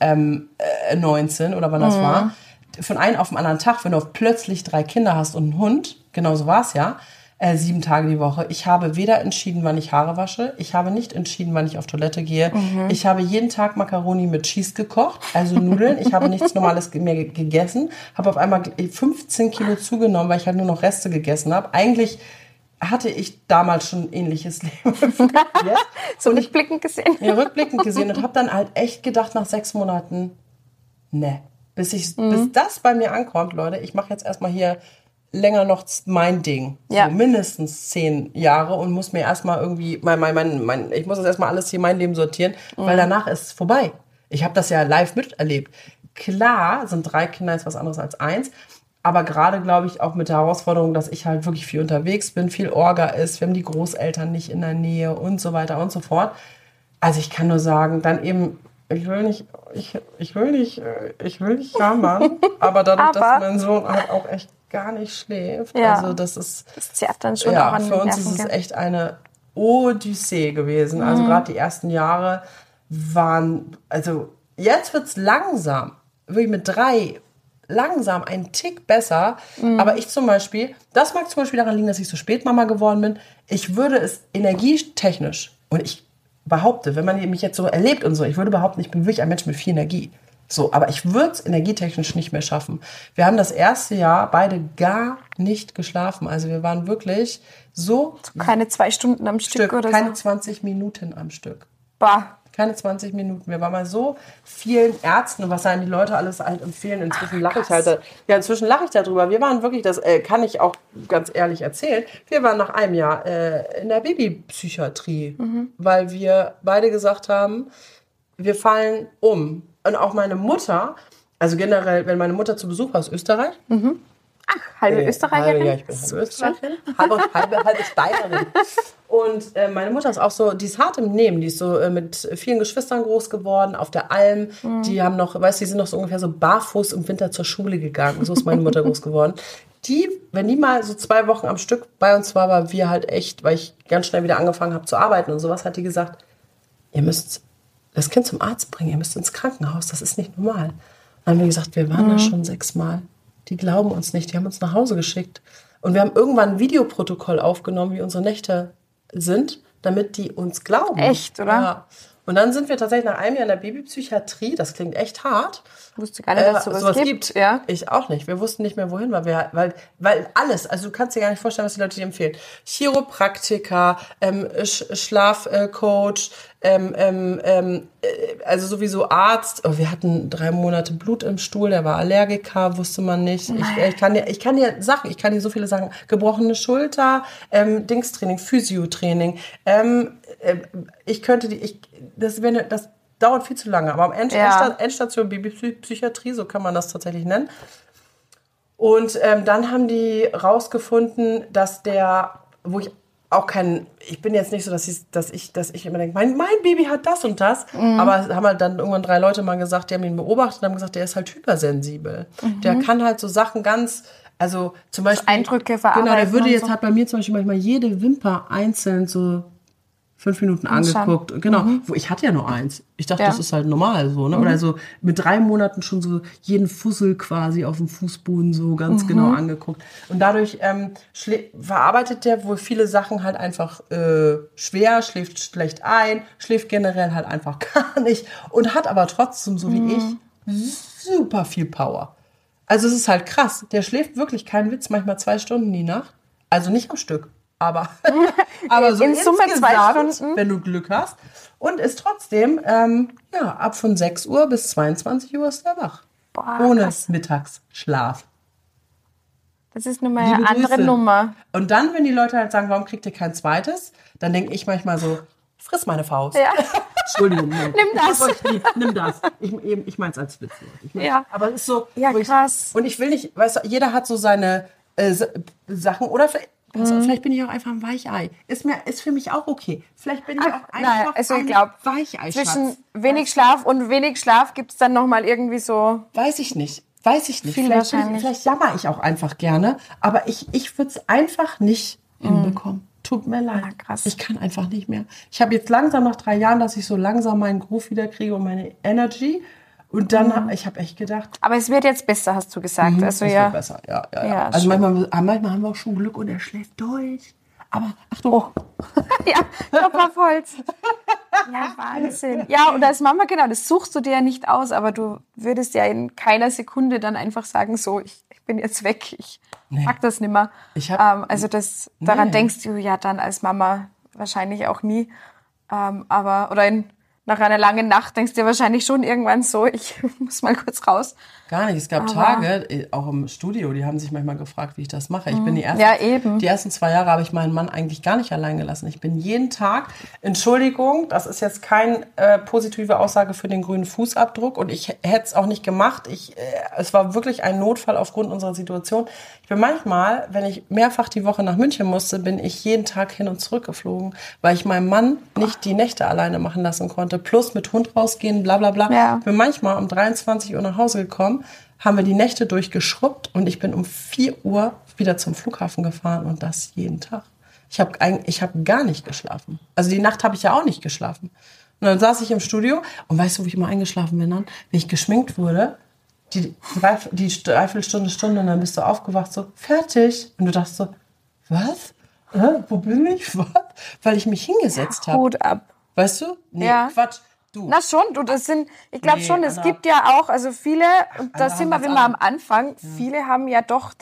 19 oder wann das war, von einem auf den anderen Tag, wenn du plötzlich 3 Kinder hast und einen Hund, genau so war es ja, 7 Tage die Woche. Ich habe weder entschieden, wann ich Haare wasche. Ich habe nicht entschieden, wann ich auf Toilette gehe. Ich habe jeden Tag Macaroni mit Cheese gekocht, also Nudeln. Ich habe nichts Normales mehr gegessen. Habe auf einmal 15 Kilo zugenommen, weil ich halt nur noch Reste gegessen habe. Eigentlich hatte ich damals schon ein ähnliches Leben. So rückblickend gesehen. Ja, rückblickend gesehen. Und habe dann halt echt gedacht, nach 6 Monaten, ne. Bis das bei mir ankommt, Leute, ich mache jetzt erstmal hier länger noch mein Ding. Ja. So mindestens 10 Jahre und muss mir erstmal irgendwie, ich muss das erstmal alles hier mein Leben sortieren, weil danach ist es vorbei. Ich habe das ja live miterlebt. Klar sind 3 Kinder jetzt was anderes als 1, aber gerade, glaube ich, auch mit der Herausforderung, dass ich halt wirklich viel unterwegs bin, viel Orga ist, wir haben die Großeltern nicht in der Nähe und so weiter und so fort. Also ich kann nur sagen, dann eben, ich will nicht jammern, aber dadurch, dass mein Sohn halt auch echt gar nicht schläft. Ja. Also das zerrt dann schon auch an für uns ist es echt eine Odyssee gewesen. Also gerade die ersten Jahre waren, also jetzt wird's langsam, wirklich mit 3 langsam ein Tick besser. Aber ich zum Beispiel, das mag zum Beispiel daran liegen, dass ich so spät Mama geworden bin. Ich würde es energietechnisch, und ich behaupte, wenn man mich jetzt so erlebt und so, ich würde behaupten, ich bin wirklich ein Mensch mit viel Energie. So, aber ich würde es energietechnisch nicht mehr schaffen. Wir haben das erste Jahr beide gar nicht geschlafen. Also wir waren wirklich so... Keine 2 Stunden am Stück oder keine so? 20 Minuten am Stück. Bah. Keine 20 Minuten. Wir waren mal so vielen Ärzten und was sagen die Leute alles halt empfehlen. Inzwischen lache ich halt. Ja, inzwischen lache ich darüber. Wir waren wirklich, das kann ich auch ganz ehrlich erzählen, wir waren nach einem Jahr in der Babypsychiatrie, weil wir beide gesagt haben, wir fallen um. Und auch meine Mutter, also generell, wenn meine Mutter zu Besuch war aus Österreich. Halbe Österreicherin? Ja, ich bin halbe Österreicherin. Halbe Steinerin. Und meine Mutter ist auch so, die ist hart im Nehmen. Die ist so mit vielen Geschwistern groß geworden, auf der Alm. Die haben noch, weißt du, die sind noch so ungefähr so barfuß im Winter zur Schule gegangen. So ist meine Mutter groß geworden. Wenn die mal so 2 Wochen am Stück bei uns war wir halt echt, weil ich ganz schnell wieder angefangen habe zu arbeiten und sowas, hat die gesagt, ihr müsst das Kind zum Arzt bringen, ihr müsst ins Krankenhaus, das ist nicht normal. Dann haben wir gesagt, wir waren da schon 6 Mal. Die glauben uns nicht, die haben uns nach Hause geschickt. Und wir haben irgendwann ein Videoprotokoll aufgenommen, wie unsere Nächte sind, damit die uns glauben. Echt, oder? Ja. Und dann sind wir tatsächlich nach einem Jahr in der Babypsychiatrie, das klingt echt hart. Ich wusste gar nicht, dass es sowas gibt. Ja. Ich auch nicht. Wir wussten nicht mehr, wohin, weil alles, also du kannst dir gar nicht vorstellen, was die Leute dir empfehlen. Chiropraktiker, Schlafcoach, also sowieso Arzt. Oh, wir hatten 3 Monate Blut im Stuhl, der war Allergiker, wusste man nicht. Ich kann dir so viele Sachen. Gebrochene Schulter, Dingstraining, Physiotraining. Das dauert viel zu lange, aber am Endstation Babypsychiatrie, so kann man das tatsächlich nennen. Und dann haben die rausgefunden, dass ich bin jetzt nicht so, dass ich immer denke, mein Baby hat das und das, aber haben halt dann irgendwann 3 Leute mal gesagt, die haben ihn beobachtet und haben gesagt, der ist halt hypersensibel. Der kann halt so Sachen ganz, also zum Beispiel Eindrücke verarbeiten. Genau, der würde jetzt halt bei mir zum Beispiel manchmal jede Wimper einzeln so 5 Minuten angeguckt. Genau. Ich hatte ja nur 1. Ich dachte, das ist halt normal so, ne? Oder so mit 3 Monaten schon so jeden Fussel quasi auf dem Fußboden so ganz genau angeguckt. Und dadurch verarbeitet der wohl viele Sachen halt einfach schwer, schläft schlecht ein, schläft generell halt einfach gar nicht und hat aber trotzdem, so wie ich, super viel Power. Also es ist halt krass. Der schläft wirklich, kein Witz, manchmal 2 Stunden die Nacht. Also nicht am Stück. Aber so in Summe 2 Stunden, wenn du Glück hast. Und ist trotzdem, ab von 6 Uhr bis 22 Uhr ist er wach. Boah, ohne krass. Mittagsschlaf. Das ist nun mal eine andere Nummer. Und dann, wenn die Leute halt sagen, warum kriegt ihr kein zweites? Dann denke ich manchmal so, friss meine Faust. Ja. Entschuldigung. Nimm das. Nimm das. Ich meine es als Witz. Ja. Aber es ist so. Ja, krass. Und ich will nicht, weißt du, jeder hat so seine Sachen. Oder vielleicht bin ich auch einfach ein Weichei. Ist für mich auch okay. Vielleicht bin ich auch einfach ein Weichei. Zwischen wenig Schlaf und wenig Schlaf gibt es dann nochmal irgendwie so... Weiß ich nicht. Vielleicht jammer ich auch einfach gerne. Aber ich würde es einfach nicht hinbekommen. Tut mir leid. Ja, krass. Ich kann einfach nicht mehr. Ich habe jetzt langsam nach 3 Jahren, dass ich so langsam meinen Groove wieder kriege und meine Energy. Und dann, ich habe echt gedacht... Aber es wird jetzt besser, hast du gesagt. Also es ja. wird besser, ja. Ja, Also schön. manchmal haben wir auch schon Glück und er schläft durch. Aber Achtung. Ja, Klopf auf Holz. Ja, Wahnsinn. Ja, und als Mama, genau, das suchst du dir ja nicht aus, aber du würdest ja in keiner Sekunde dann einfach sagen, so, ich bin jetzt weg, ich mag das nicht mehr. Also daran denkst du ja dann als Mama wahrscheinlich auch nie. Nach einer langen Nacht denkst du dir wahrscheinlich schon irgendwann so, ich muss mal kurz raus. Gar nicht. Es gab Tage, auch im Studio, die haben sich manchmal gefragt, wie ich das mache. Ich bin die ersten 2 Jahre habe ich meinen Mann eigentlich gar nicht allein gelassen. Ich bin jeden Tag, Entschuldigung, das ist jetzt keine positive Aussage für den grünen Fußabdruck und ich hätte es auch nicht gemacht. Es war wirklich ein Notfall aufgrund unserer Situation. Ich bin manchmal, wenn ich mehrfach die Woche nach München musste, bin ich jeden Tag hin und zurück geflogen, weil ich meinen Mann nicht die Nächte alleine machen lassen konnte. Plus mit Hund rausgehen, bla bla bla. Ja. Ich bin manchmal um 23 Uhr nach Hause gekommen, haben wir die Nächte durchgeschrubbt und ich bin um 4 Uhr wieder zum Flughafen gefahren und das jeden Tag. Ich hab gar nicht geschlafen. Also die Nacht habe ich ja auch nicht geschlafen. Und dann saß ich im Studio und weißt du, wo ich immer eingeschlafen bin dann? Wenn ich geschminkt wurde, die Dreiviertelstunde, Stunde und dann bist du aufgewacht, so, fertig. Und du dachtest so, was? Wo bin ich? Was? Weil ich mich hingesetzt habe. Hut ab. Weißt du? Nee, Ja. Quatsch. Du. Na schon, ich glaube schon, es gibt ja auch, also viele, und da sind wir wieder am Anfang, viele haben ja doch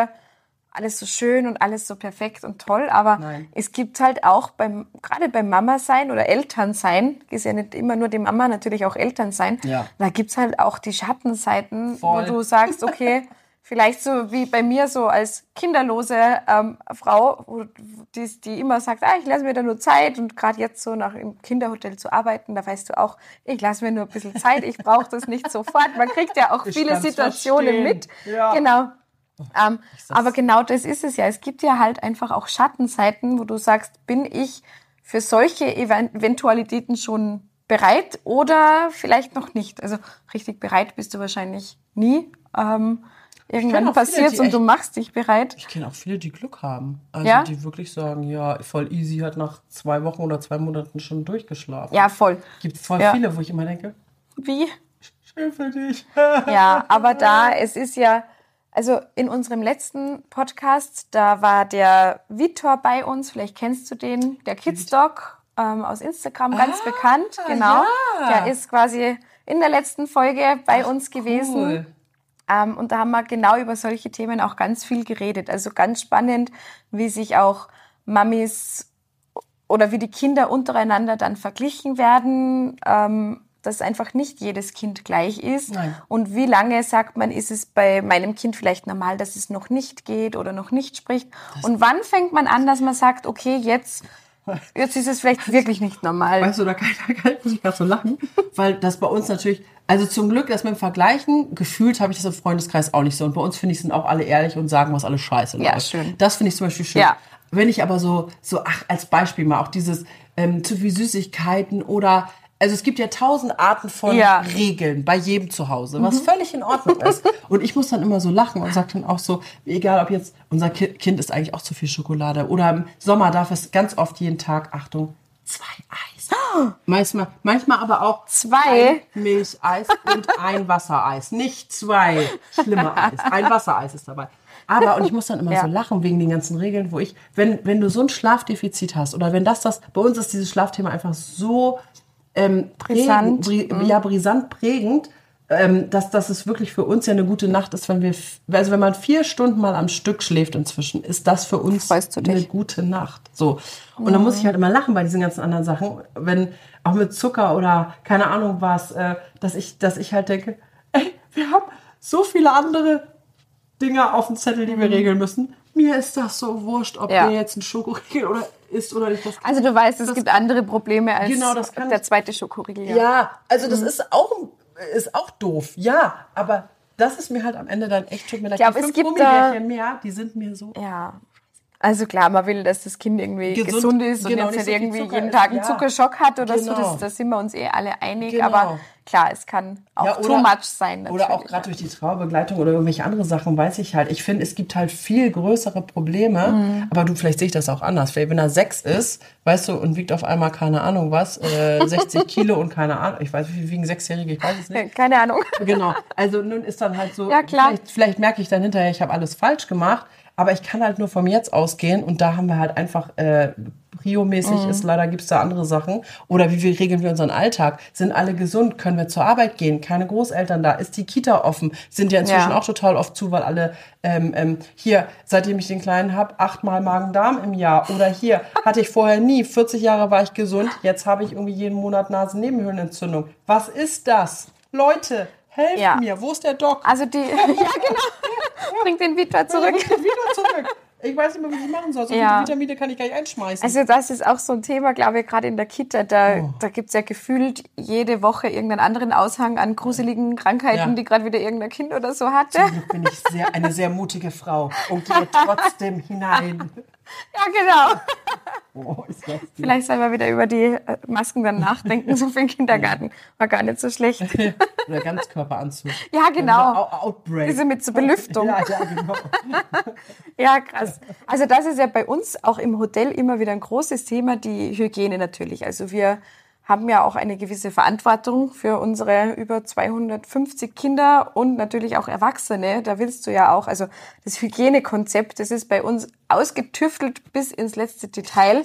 alles so schön und alles so perfekt und toll, aber es gibt halt auch gerade beim Mama-Sein oder Elternsein, ist ja nicht immer nur die Mama, natürlich auch Elternsein, da gibt's halt auch die Schattenseiten, wo du sagst, okay, vielleicht so wie bei mir so als kinderlose Frau, die immer sagt, ich lasse mir da nur Zeit und gerade jetzt so im Kinderhotel zu arbeiten, da weißt du auch, ich lasse mir nur ein bisschen Zeit, ich brauche das nicht sofort. Man kriegt ja auch viele Situationen mit. Ja. Genau. Aber genau das ist es ja. Es gibt ja halt einfach auch Schattenseiten, wo du sagst, bin ich für solche Eventualitäten schon bereit oder vielleicht noch nicht? Also richtig bereit bist du wahrscheinlich nie. Irgendwann passiert's und du machst dich bereit. Ich kenne auch viele, die Glück haben. Also die wirklich sagen, ja, voll easy, hat nach 2 Wochen oder 2 Monaten schon durchgeschlafen. Ja, voll. Gibt voll viele, wo ich immer denke, wie? Schön für dich. Ja, aber es ist ja, also in unserem letzten Podcast, da war der Vitor bei uns, vielleicht kennst du den, der Kidsdog aus Instagram, ganz bekannt. Genau. Ja. Der ist quasi in der letzten Folge bei uns gewesen. Cool. Und da haben wir genau über solche Themen auch ganz viel geredet. Also ganz spannend, wie sich auch Mamis oder wie die Kinder untereinander dann verglichen werden, dass einfach nicht jedes Kind gleich ist. Nein. Und wie lange, sagt man, ist es bei meinem Kind vielleicht normal, dass es noch nicht geht oder noch nicht spricht? Und wann fängt man an, dass man sagt, okay, jetzt ist es vielleicht wirklich nicht normal. Weißt du, da muss ich gerade so lachen, weil das bei uns natürlich, also zum Glück, dass mit dem Vergleichen, gefühlt habe ich das im Freundeskreis auch nicht so. Und bei uns, finde ich, sind auch alle ehrlich und sagen, was alles scheiße läuft. Ja, schön. Das finde ich zum Beispiel schön. Ja. Wenn ich aber als Beispiel mal auch dieses zu viel Süßigkeiten oder, also es gibt ja 1000 Arten von Regeln bei jedem zu Hause, was völlig in Ordnung ist. Und ich muss dann immer so lachen und sage dann auch so, egal ob jetzt, unser Kind isst eigentlich auch zu viel Schokolade oder im Sommer darf es ganz oft jeden Tag, Achtung, 2 Eis. Manchmal aber auch 2 ein Milcheis und ein Wassereis. Nicht 2 schlimme Eis. Ein Wassereis ist dabei. Und ich muss dann immer so lachen wegen den ganzen Regeln, wo wenn du so ein Schlafdefizit hast oder wenn bei uns ist dieses Schlafthema einfach so brisant prägend, dass es wirklich für uns ja eine gute Nacht ist, wenn man 4 Stunden mal am Stück schläft inzwischen, ist das für uns eine gute Nacht. So. Und dann muss ich halt immer lachen bei diesen ganzen anderen Sachen, wenn auch mit Zucker oder keine Ahnung was, dass ich halt denke, wir haben so viele andere Dinge auf dem Zettel, die wir regeln müssen. Mir ist das so wurscht, ob der jetzt ein Schokoriegel oder ist oder nicht. Also du weißt, es gibt andere Probleme als der zweite Schokoriegel. Ja, also das ist auch doof. Ja, aber das ist mir halt am Ende dann echt, tut mir leid. Ich glaube, es gibt da, mehr, die sind mir so. Ja. Also klar, man will, dass das Kind irgendwie gesund ist und genau, jetzt nicht so viel irgendwie Zucker jeden isst. Tag einen Zuckerschock hat oder so. Genau. Da sind wir uns alle einig. Genau. Aber klar, es kann auch too much sein. Oder auch gerade durch die Trauerbegleitung oder irgendwelche andere Sachen, weiß ich halt. Ich finde, es gibt halt viel größere Probleme. Aber vielleicht sehe ich das auch anders. Vielleicht, wenn er 6 ist, weißt du, und wiegt auf einmal, keine Ahnung was, 60 Kilo und keine Ahnung, ich weiß, wie viel wiegen 6-Jährige, ich weiß es nicht. Keine Ahnung. Genau, also nun ist dann halt so, Ja, klar. Vielleicht merke ich dann hinterher, ich habe alles falsch gemacht, aber ich kann halt nur vom Jetzt ausgehen und da haben wir halt einfach Prio-mäßig ist, leider gibt's da andere Sachen. Oder wie regeln wir unseren Alltag? Sind alle gesund? Können wir zur Arbeit gehen? Keine Großeltern da? Ist die Kita offen? Sind ja inzwischen auch total oft zu, weil alle hier, seitdem ich den Kleinen habe, 8-mal Magen-Darm im Jahr. Oder hier, hatte ich vorher nie. 40 Jahre war ich gesund. Jetzt habe ich irgendwie jeden Monat Nasennebenhöhlenentzündung. Was ist das? Leute, helft mir. Wo ist der Doc? Also die, ja genau, bringt den Vita zurück. Ich weiß nicht mehr, wie ich machen soll. So viele Vitamine kann ich gar nicht einschmeißen. Also das ist auch so ein Thema, glaube ich, gerade in der Kita. Da gibt's ja gefühlt jede Woche irgendeinen anderen Aushang an gruseligen Krankheiten, die gerade wieder irgendein Kind oder so hatte. Zum Glück bin ich eine sehr mutige Frau und gehe trotzdem hinein. Ja, genau. Oh, ist das Vielleicht sollen wir wieder über die Masken dann nachdenken, so für den Kindergarten. War gar nicht so schlecht. Oder Ganzkörperanzug. Ja, genau. Outbreak. Diese mit so Belüftung. Ja, genau. Ja, krass. Also das ist ja bei uns auch im Hotel immer wieder ein großes Thema, die Hygiene natürlich. Also wir haben ja auch eine gewisse Verantwortung für unsere über 250 Kinder und natürlich auch Erwachsene. Da willst du ja auch, also das Hygienekonzept, das ist bei uns ausgetüftelt bis ins letzte Detail.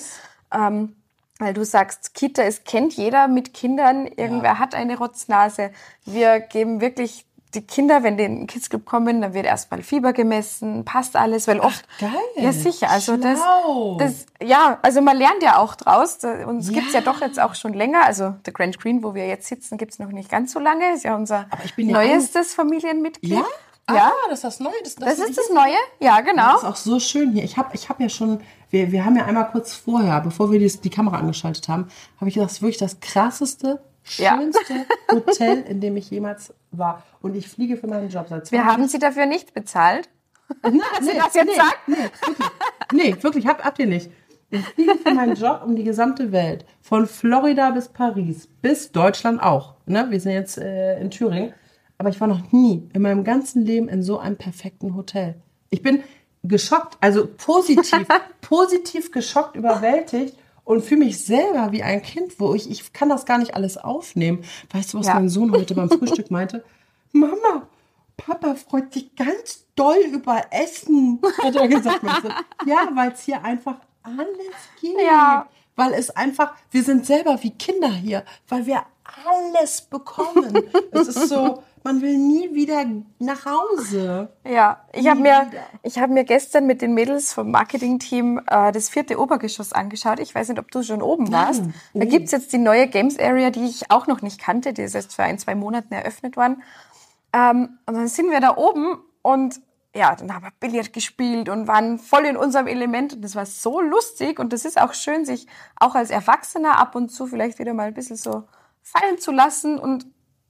Weil du sagst, Kita, es kennt jeder mit Kindern, irgendwer hat eine Rotznase. Wir geben wirklich die Kinder, wenn die in den Kids Club kommen, dann wird erstmal Fieber gemessen, passt alles, weil oft... Geil. Ja, sicher. Also Schlau. also man lernt ja auch draus. Uns gibt's ja doch jetzt auch schon länger. Also der Grand Green, wo wir jetzt sitzen, gibt's noch nicht ganz so lange. Ist ja unser neuestes Familienmitglied. Ja? Ja. Das ist das Neue. Das ist das Neue. Ja, genau. Das ist auch so schön hier. Ich hab ja schon, wir haben ja einmal kurz vorher, bevor wir die Kamera angeschaltet haben, habe ich gesagt, das ist wirklich das krasseste, schönste Hotel, in dem ich jemals war. Und ich fliege für meinen Job seit 2 Jahren. Wir haben Sie dafür nicht bezahlt. Nee, wirklich, habt ihr nicht. Ich fliege für meinen Job um die gesamte Welt. Von Florida bis Paris, bis Deutschland auch. Ne? Wir sind jetzt in Thüringen. Aber ich war noch nie in meinem ganzen Leben in so einem perfekten Hotel. Ich bin geschockt, also positiv geschockt, überwältigt und fühle mich selber wie ein Kind, wo ich kann das gar nicht alles aufnehmen. Weißt du, was mein Sohn heute beim Frühstück meinte? Mama, Papa freut sich ganz doll über Essen, hat er gesagt. Ja, weil es hier einfach alles gibt. Ja. Weil es einfach, wir sind selber wie Kinder hier, weil wir alles bekommen. Es ist so, man will nie wieder nach Hause. Ja, ich habe mir gestern mit den Mädels vom Marketing-Team das 4. Obergeschoss angeschaut. Ich weiß nicht, ob du schon oben warst. Da gibt's jetzt die neue Games Area, die ich auch noch nicht kannte. Die ist erst vor 1-2 Monaten eröffnet worden. Und dann sind wir da oben und ja, dann haben wir Billard gespielt und waren voll in unserem Element. Und das war so lustig. Und das ist auch schön, sich auch als Erwachsener ab und zu vielleicht wieder mal ein bisschen so fallen zu lassen und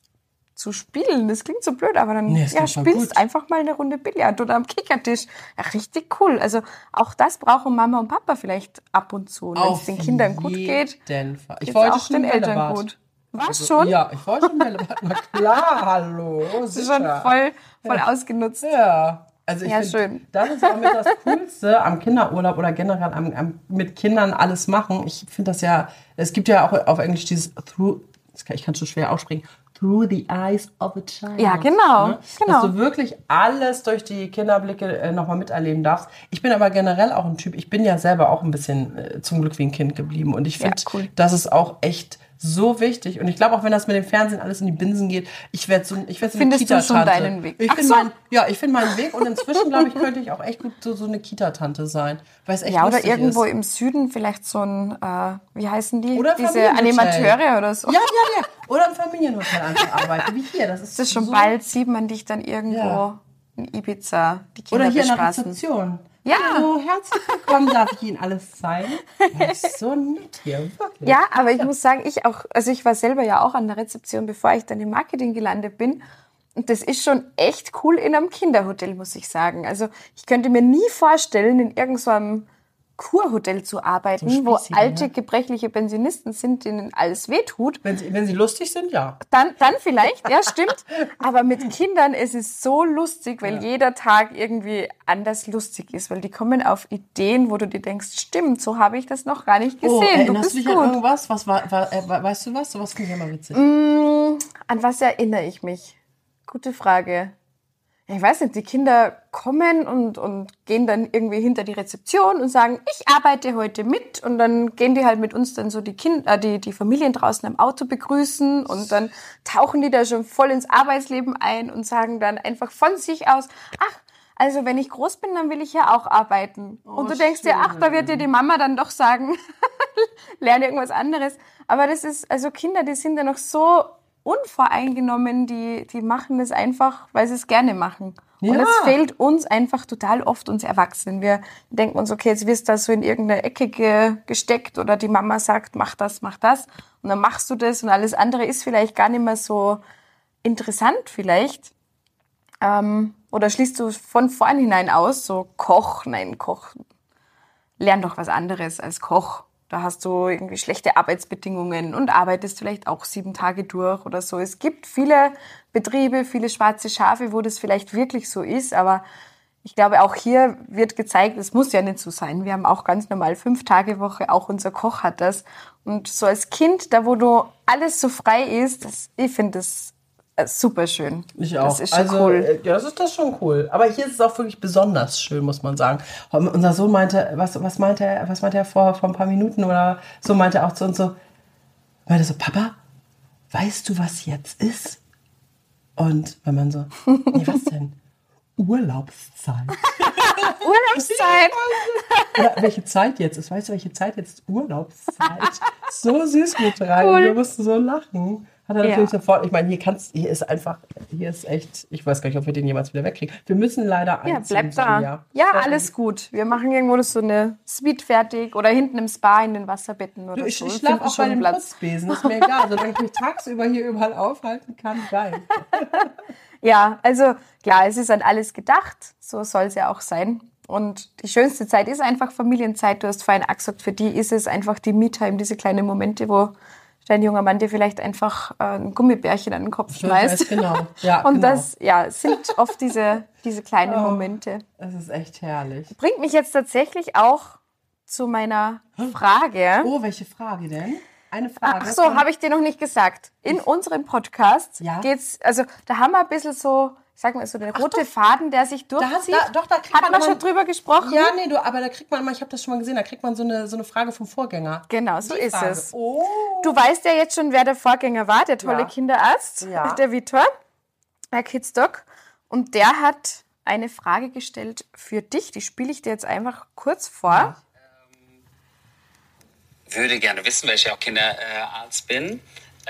zu spielen. Das klingt so blöd, aber dann spielst einfach mal eine Runde Billard oder am Kickertisch. Ja, richtig cool. Also auch das brauchen Mama und Papa vielleicht ab und zu. Wenn es den Kindern gut geht, ich wollte auch den Eltern gut. Was schon? Ja, ich wollte schon Bällebad. Na klar, hallo. Das ist schon voll ausgenutzt. Ja. Also ich finde, schön. Das ist auch mit das Coolste am Kinderurlaub oder generell mit Kindern alles machen. Ich finde das ja, es gibt ja auch auf Englisch dieses ich kann es so schwer aussprechen, through the eyes of a child. Ja, genau. Ne? Dass du wirklich alles durch die Kinderblicke nochmal miterleben darfst. Ich bin aber generell auch ein Typ, ich bin ja selber auch ein bisschen zum Glück wie ein Kind geblieben. Und ich finde, das ist auch echt so wichtig. Und ich glaube, auch wenn das mit dem Fernsehen alles in die Binsen geht, ich werde so eine Kita-Tante. Findest du schon deinen Weg? Ich finde meinen Weg. Und inzwischen, glaube ich, könnte ich auch echt gut so eine Kita-Tante sein. Weil es echt lustig oder irgendwo ist. Im Süden vielleicht so ein, wie heißen die? Oder diese Animateure oder so. Ja. Oder im Familienhotel einfach arbeiten, wie hier. Das ist schon so bald, sieht man dich dann irgendwo in Ibiza, die Kinder oder hier bespaßen. in der Rezeption. Ja. Hallo, herzlich willkommen, darf ich Ihnen alles zeigen? Das ist so nett hier, wirklich. Ja, aber ich muss sagen, ich war selber ja auch an der Rezeption, bevor ich dann im Marketing gelandet bin. Und das ist schon echt cool in einem Kinderhotel, muss ich sagen. Also ich könnte mir nie vorstellen, in irgendeinem Kurhotel zu arbeiten, wo alte, gebrechliche Pensionisten sind, denen alles wehtut. Wenn sie lustig sind, ja. Dann vielleicht, ja, stimmt. Aber mit Kindern, es ist so lustig, weil jeder Tag irgendwie anders lustig ist, weil die kommen auf Ideen, wo du dir denkst, stimmt, so habe ich das noch gar nicht gesehen. Erinnerst du dich an irgendwas? Weißt du was? Sowas finde ich immer witzig. An was erinnere ich mich? Gute Frage. Ich weiß nicht, die Kinder kommen und gehen dann irgendwie hinter die Rezeption und sagen, ich arbeite heute mit. Und dann gehen die halt mit uns dann so die Familien draußen am Auto begrüßen. Und dann tauchen die da schon voll ins Arbeitsleben ein und sagen dann einfach von sich aus, ach, also wenn ich groß bin, dann will ich ja auch arbeiten. Und du denkst dir, ach, da wird dir die Mama dann doch sagen, lerne irgendwas anderes. Aber das ist, also Kinder, die sind ja noch so unvoreingenommen, die machen das einfach, weil sie es gerne machen. Und es fehlt uns einfach total oft, uns Erwachsenen. Wir denken uns, okay, jetzt wirst du da so in irgendeine Ecke gesteckt oder die Mama sagt, mach das. Und dann machst du das und alles andere ist vielleicht gar nicht mehr so interessant vielleicht. Oder schließt du von vornherein aus, so Koch, lern doch was anderes als Koch. Da hast du irgendwie schlechte Arbeitsbedingungen und arbeitest vielleicht auch 7 Tage durch oder so. Es gibt viele Betriebe, viele schwarze Schafe, wo das vielleicht wirklich so ist. Aber ich glaube, auch hier wird gezeigt, es muss ja nicht so sein. Wir haben auch ganz normal 5-Tage-Woche, auch unser Koch hat das. Und so als Kind, da wo du alles so frei ist, ich finde das super schön. Ich auch. Das ist schon cool. Ja, das ist schon cool. Aber hier ist es auch wirklich besonders schön, muss man sagen. Unser Sohn meinte, was meinte er vor ein paar Minuten oder so, meinte er auch zu uns so, Papa, weißt du, was jetzt ist? Und mein Mann so, nee, was denn? Urlaubszeit. Urlaubszeit. Oder welche Zeit jetzt ist? Weißt du, welche Zeit jetzt ist? Urlaubszeit. So süß mit rein. Cool. Wir mussten so lachen. Hat er natürlich sofort, ich meine, hier ist echt, ich weiß gar nicht, ob wir den jemals wieder wegkriegen. Wir müssen leider einziehen. Ja, bleib da. Ja, alles gut. Wir machen irgendwo so eine Suite fertig oder hinten im Spa in den Wasserbetten oder ich so. Ich schlafe auch bei den Putzbesen, ist mir egal. Solange ich mich tagsüber hier überall aufhalten kann, geil. Ja, also klar, es ist an alles gedacht. So soll es ja auch sein. Und die schönste Zeit ist einfach Familienzeit. Du hast vorhin auch gesagt, für die ist es einfach die Me-Time, diese kleinen Momente, wo dein junger Mann dir vielleicht einfach ein Gummibärchen an den Kopf schmeißt. Genau. Ja, und das sind oft diese kleinen Momente. Das ist echt herrlich. Bringt mich jetzt tatsächlich auch zu meiner Frage. Oh, welche Frage denn? Eine Frage. Ach so, habe ich dir noch nicht gesagt. In unserem Podcast geht's, also da haben wir ein bisschen so, sag mal, so den roten Faden, der sich durchzieht. Da kriegt Hat man schon drüber gesprochen? Ja, nee, aber da kriegt man immer, ich habe das schon mal gesehen, da kriegt man so eine Frage vom Vorgänger. Genau, so ist es. Oh. Du weißt ja jetzt schon, wer der Vorgänger war, der tolle Kinderarzt, der Vitor, der Kidsdoc. Und der hat eine Frage gestellt für dich, die spiele ich dir jetzt einfach kurz vor. Würde gerne wissen, weil ich ja auch Kinderarzt bin,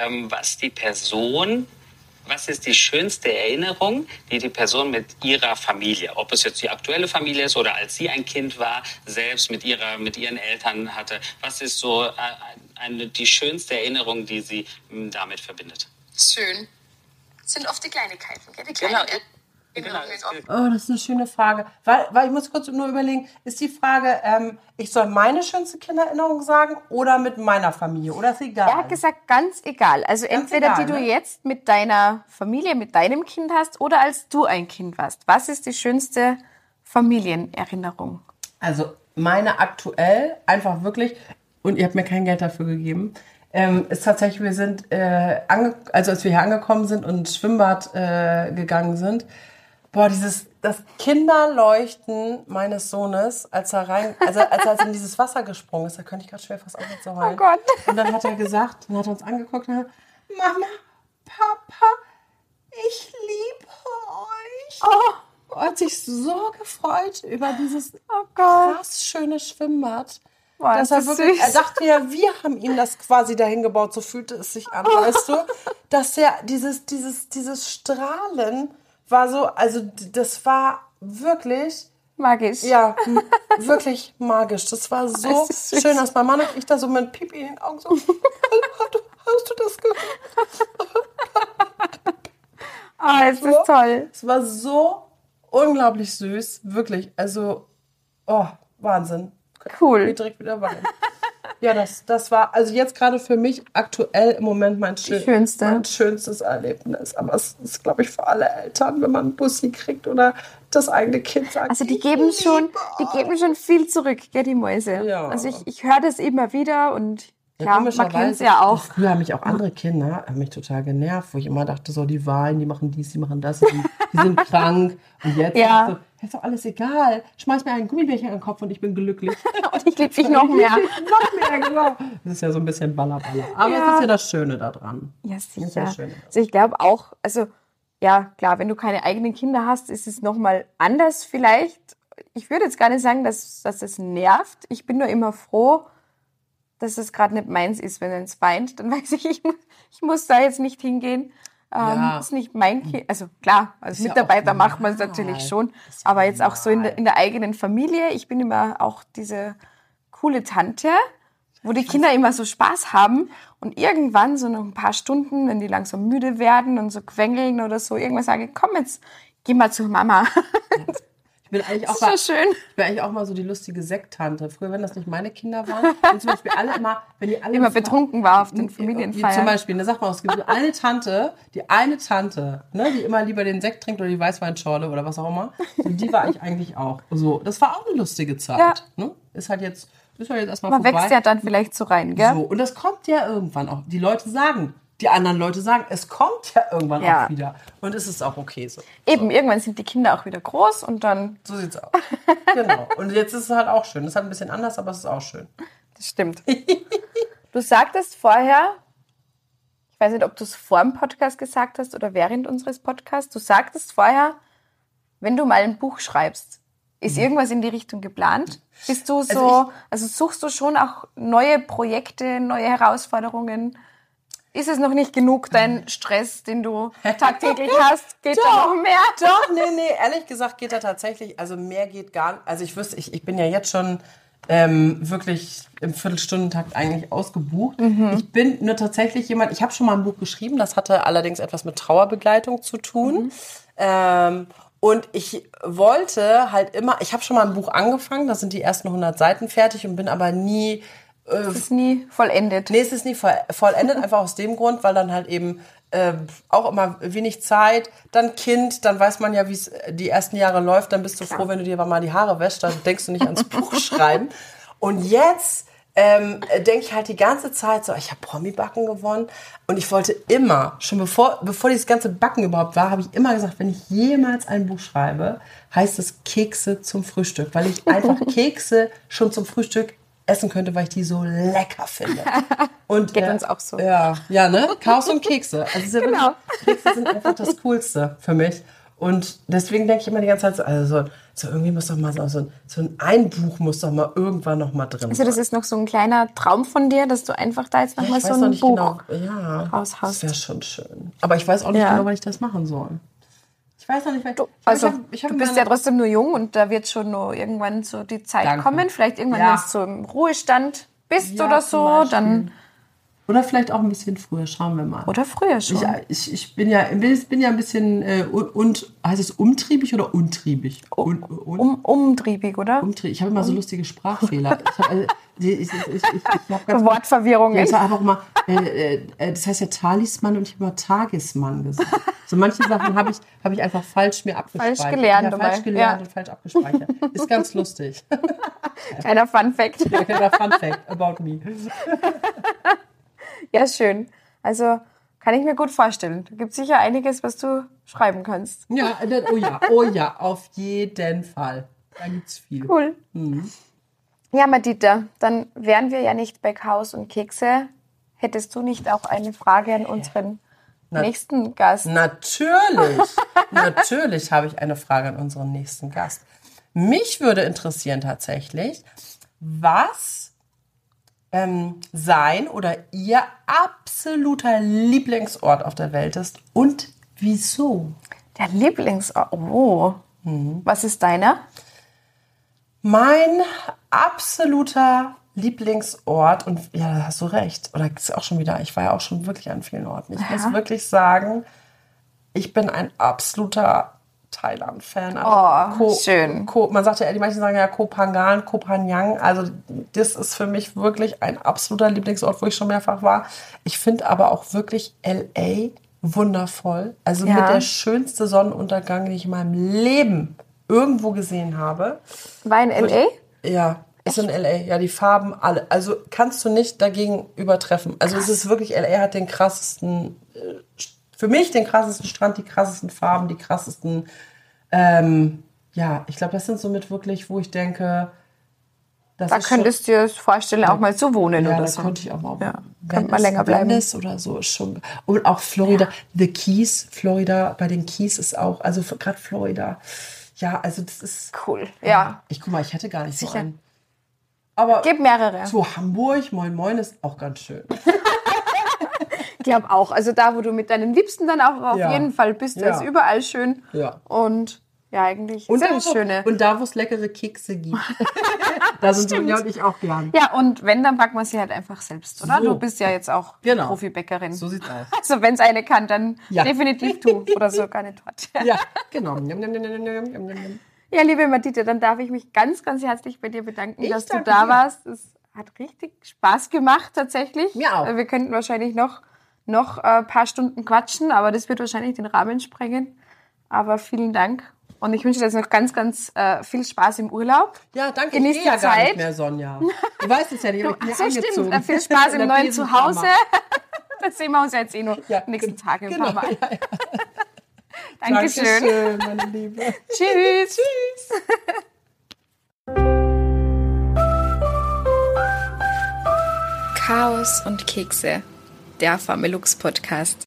was ist die schönste Erinnerung, die die Person mit ihrer Familie, ob es jetzt die aktuelle Familie ist oder als sie ein Kind war, selbst mit ihren Eltern hatte, was ist so die schönste Erinnerung, die sie damit verbindet? Schön. Das sind oft die Kleinigkeiten, gell? Die kleinen Erinnerungen. Oh, das ist eine schöne Frage. Weil ich muss kurz nur überlegen, ist die Frage, ich soll meine schönste Kindererinnerung sagen oder mit meiner Familie? Oder ist egal? Er hat gesagt, ganz egal. Also ganz entweder egal, die du jetzt mit deiner Familie, mit deinem Kind hast oder als du ein Kind warst. Was ist die schönste Familienerinnerung? Also meine aktuell einfach wirklich, und ihr habt mir kein Geld dafür gegeben, ist tatsächlich, wir sind, als wir hier angekommen sind und ins Schwimmbad gegangen sind, das Kinderleuchten meines Sohnes, als er in dieses Wasser gesprungen ist, da könnte ich gerade schwer fast aufhören zu heulen. Oh Gott. Und dann hat er gesagt, und hat uns angeguckt und hat, Mama, Papa, ich liebe euch. Oh. Hat sich so gefreut über dieses krass schöne Schwimmbad. Boah, dass er dachte ja, wir haben ihm das quasi dahin gebaut, so fühlte es sich an, weißt du? Dass er dieses Strahlen war so, also das war wirklich magisch. Ja, wirklich magisch. Das war so schön, dass mein Mann und ich da so mit Pipi in den Augen so, hast du das gehört? Es ist toll. Es war so unglaublich süß, wirklich. Also, Wahnsinn. Cool. Ich direkt wieder weinen. Ja, das war also jetzt gerade für mich aktuell im Moment mein schönstes Erlebnis. Aber es ist, glaube ich, für alle Eltern, wenn man einen Bussi kriegt oder das eigene Kind sagt. Also die geben schon viel zurück, gell, die Mäuse. Ja. Also ich höre das immer wieder und klar, man kennt es ja auch. Früher haben mich auch andere Kinder total genervt, wo ich immer dachte, so die Wahlen, die machen dies, die machen das, die sind krank. Und jetzt ist doch alles egal. Schmeiß mir ein Gummibärchen an den Kopf und ich bin glücklich. Und ich liebe dich noch mehr. Genau. Das ist ja so ein bisschen Ballerballer. Aber es ist ja das Schöne daran. Ja, sicher. Also ich glaube auch, ja, klar, wenn du keine eigenen Kinder hast, ist es nochmal anders vielleicht. Ich würde jetzt gar nicht sagen, dass es nervt. Ich bin nur immer froh, dass es gerade nicht meins ist. Wenn es weint, dann weiß ich muss da jetzt nicht hingehen. Ist nicht mein Kind. Also klar, als Mitarbeiter macht man es natürlich schon. Aber jetzt auch so in der eigenen Familie. Ich bin immer auch diese coole Tante, wo die Kinder immer so Spaß haben und irgendwann so nach ein paar Stunden, wenn die langsam müde werden und so quengeln oder so, irgendwann sage ich, komm jetzt, geh mal zu Mama. Ich bin eigentlich das ist so schön. Ich bin eigentlich auch mal so die lustige Sekttante. Früher, wenn das nicht meine Kinder waren, wenn zum Beispiel wenn die alle immer betrunken war auf den Familienfeiern. Zum Beispiel, ne, sag mal, es gibt so eine Tante, ne, die immer lieber den Sekt trinkt oder die Weißweinschorle oder was auch immer. Und die war ich eigentlich auch. So, das war auch eine lustige Zeit. Ja. Ne? Ist halt jetzt erstmal vorbei. Man wächst ja dann vielleicht so rein, gell? So, und das kommt ja irgendwann auch. Die anderen Leute sagen, es kommt ja irgendwann auch wieder. Und es ist auch okay so. Eben, irgendwann sind die Kinder auch wieder groß und dann... So sieht's aus. Genau. Und jetzt ist es halt auch schön. Es ist halt ein bisschen anders, aber es ist auch schön. Das stimmt. Du sagtest vorher, ich weiß nicht, ob du es vor dem Podcast gesagt hast oder während unseres Podcasts, du sagtest vorher, wenn du mal ein Buch schreibst, ist irgendwas in die Richtung geplant? Bist du so, also suchst du schon auch neue Projekte, neue Herausforderungen? Ist es noch nicht genug, dein Stress, den du tagtäglich hast? Geht da noch mehr? Doch, nee, ehrlich gesagt geht da tatsächlich, also mehr geht gar nicht. Also ich bin ja jetzt schon wirklich im Viertelstundentakt eigentlich ausgebucht. Ich bin nur tatsächlich ich habe schon mal ein Buch geschrieben, das hatte allerdings etwas mit Trauerbegleitung zu tun. Und ich wollte halt ich habe schon mal ein Buch angefangen, da sind die ersten 100 Seiten fertig und bin aber nie... Es ist nie vollendet. Nee, es ist nie vollendet, einfach aus dem Grund, weil dann halt eben auch immer wenig Zeit, dann Kind, dann weiß man ja, wie es die ersten Jahre läuft, dann bist du froh, wenn du dir mal die Haare wäschst, dann denkst du nicht ans Buch schreiben. Und jetzt denke ich halt die ganze Zeit so, ich habe Promi-Backen gewonnen und ich wollte immer, schon bevor dieses ganze Backen überhaupt war, habe ich immer gesagt, wenn ich jemals ein Buch schreibe, heißt es Kekse zum Frühstück, weil ich einfach Kekse schon zum Frühstück essen könnte, weil ich die so lecker finde. Und geht uns auch so. Ja, ne? Chaos und Kekse. Also genau. Kekse sind einfach das Coolste für mich. Und deswegen denke ich immer die ganze Zeit so, also so irgendwie muss doch mal so ein Buch muss doch mal irgendwann noch mal drin sein. Also das ist noch so ein kleiner Traum von dir, dass du einfach da jetzt noch mal so ein Buch raushaust. Das wäre schon schön. Aber ich weiß auch nicht genau, wann ich das machen soll. Ich weiß noch nicht, du bist ja trotzdem nur jung und da wird schon nur irgendwann so die Zeit kommen. Vielleicht irgendwann, wenn du so im Ruhestand bist oder so, dann... Oder vielleicht auch ein bisschen früher, schauen wir mal. Oder früher schon. Ich bin ja ein bisschen, heißt es umtriebig oder untriebig? Umtriebig, oder? Umtriebig. Ich habe immer so lustige Sprachfehler. Ich so Wortverwirrung. Ja, ich habe auch mal, das heißt ja Talisman und ich habe immer Tagesmann gesagt. So manche Sachen habe ich einfach falsch mir abgespeichert. Falsch gelernt. Falsch gelernt und falsch abgespeichert. Ist ganz lustig. Kleiner Fun Fact. Ja, kleiner Fun Fact about me. Ja, schön. Also kann ich mir gut vorstellen. Da gibt es sicher einiges, was du schreiben kannst. Ja, oh ja, auf jeden Fall. Da gibt's viel. Cool. Ja, Madita, dann wären wir ja nicht bei Chaos und Kekse. Hättest du nicht auch eine Frage an unseren nächsten Gast? Natürlich habe ich eine Frage an unseren nächsten Gast. Mich würde interessieren tatsächlich, was sein oder ihr absoluter Lieblingsort auf der Welt ist und wieso? Der Lieblingsort? Oh. Was ist deiner? Mein absoluter Lieblingsort, und ja, da hast du recht, oder ist auch schon wieder, ich war ja auch schon wirklich an vielen Orten. Ich muss wirklich sagen, ich bin ein absoluter Thailand-Fan. Schön. Man sagt ja, die manchen sagen ja Koh Phangan, Koh Phangan. Also das ist für mich wirklich ein absoluter Lieblingsort, wo ich schon mehrfach war. Ich finde aber auch wirklich L.A. wundervoll. Also mit der schönste Sonnenuntergang, den ich in meinem Leben irgendwo gesehen habe. War in L.A.? Ja, ist in L.A. Ja, die Farben alle. Also kannst du nicht dagegen übertreffen. Also es ist wirklich, L.A. hat den krassesten, für mich den krassesten Strand, die krassesten Farben, die krassesten, ich glaube, das sind somit wirklich, wo ich denke, da könntest du dir vorstellen, auch mal zu wohnen oder so. Ja, da könnte ich auch mal könnte man länger bleiben. Venice oder so ist schon. Und auch Florida, The Keys, Florida, bei den Keys ist auch, also gerade Florida. Ja, also das ist cool. Ja. Guck mal, ich hätte gar nicht so einen. Aber gibt mehrere. Zu Hamburg, Moin Moin ist auch ganz schön. Ich glaube auch. Also da, wo du mit deinen Liebsten dann auch auf jeden Fall bist, ist überall schön. Ja. Und ja, eigentlich und sehr schöne. Und da, wo es leckere Kekse gibt. Da sind Sonja und ich auch gern. Ja, und wenn, dann backen wir sie halt einfach selbst, oder? So. Du bist ja jetzt auch Profibäckerin. So sieht's aus. Also wenn es eine kann, dann definitiv du. Oder sogar eine Torte. Ja, genau. Ja, liebe Madita, dann darf ich mich ganz, ganz herzlich bei dir bedanken, dass du da warst. Es hat richtig Spaß gemacht, tatsächlich. Mir auch. Wir könnten wahrscheinlich noch ein paar Stunden quatschen, aber das wird wahrscheinlich den Rahmen sprengen. Aber vielen Dank. Und ich wünsche dir jetzt noch ganz, ganz viel Spaß im Urlaub. Ja, danke. Genieß ich gehe die ja gar Zeit. nicht mehr, Sonja. Du weißt es ja nicht, aber ich bin ja angezogen. Stimmt. Viel Spaß im neuen Zuhause. Das sehen wir uns ja jetzt noch nächsten Tag ein paar Mal. Ja. Dankeschön. Dankeschön, meine Liebe. Tschüss. Tschüss. Chaos und Kekse, der Familux Podcast.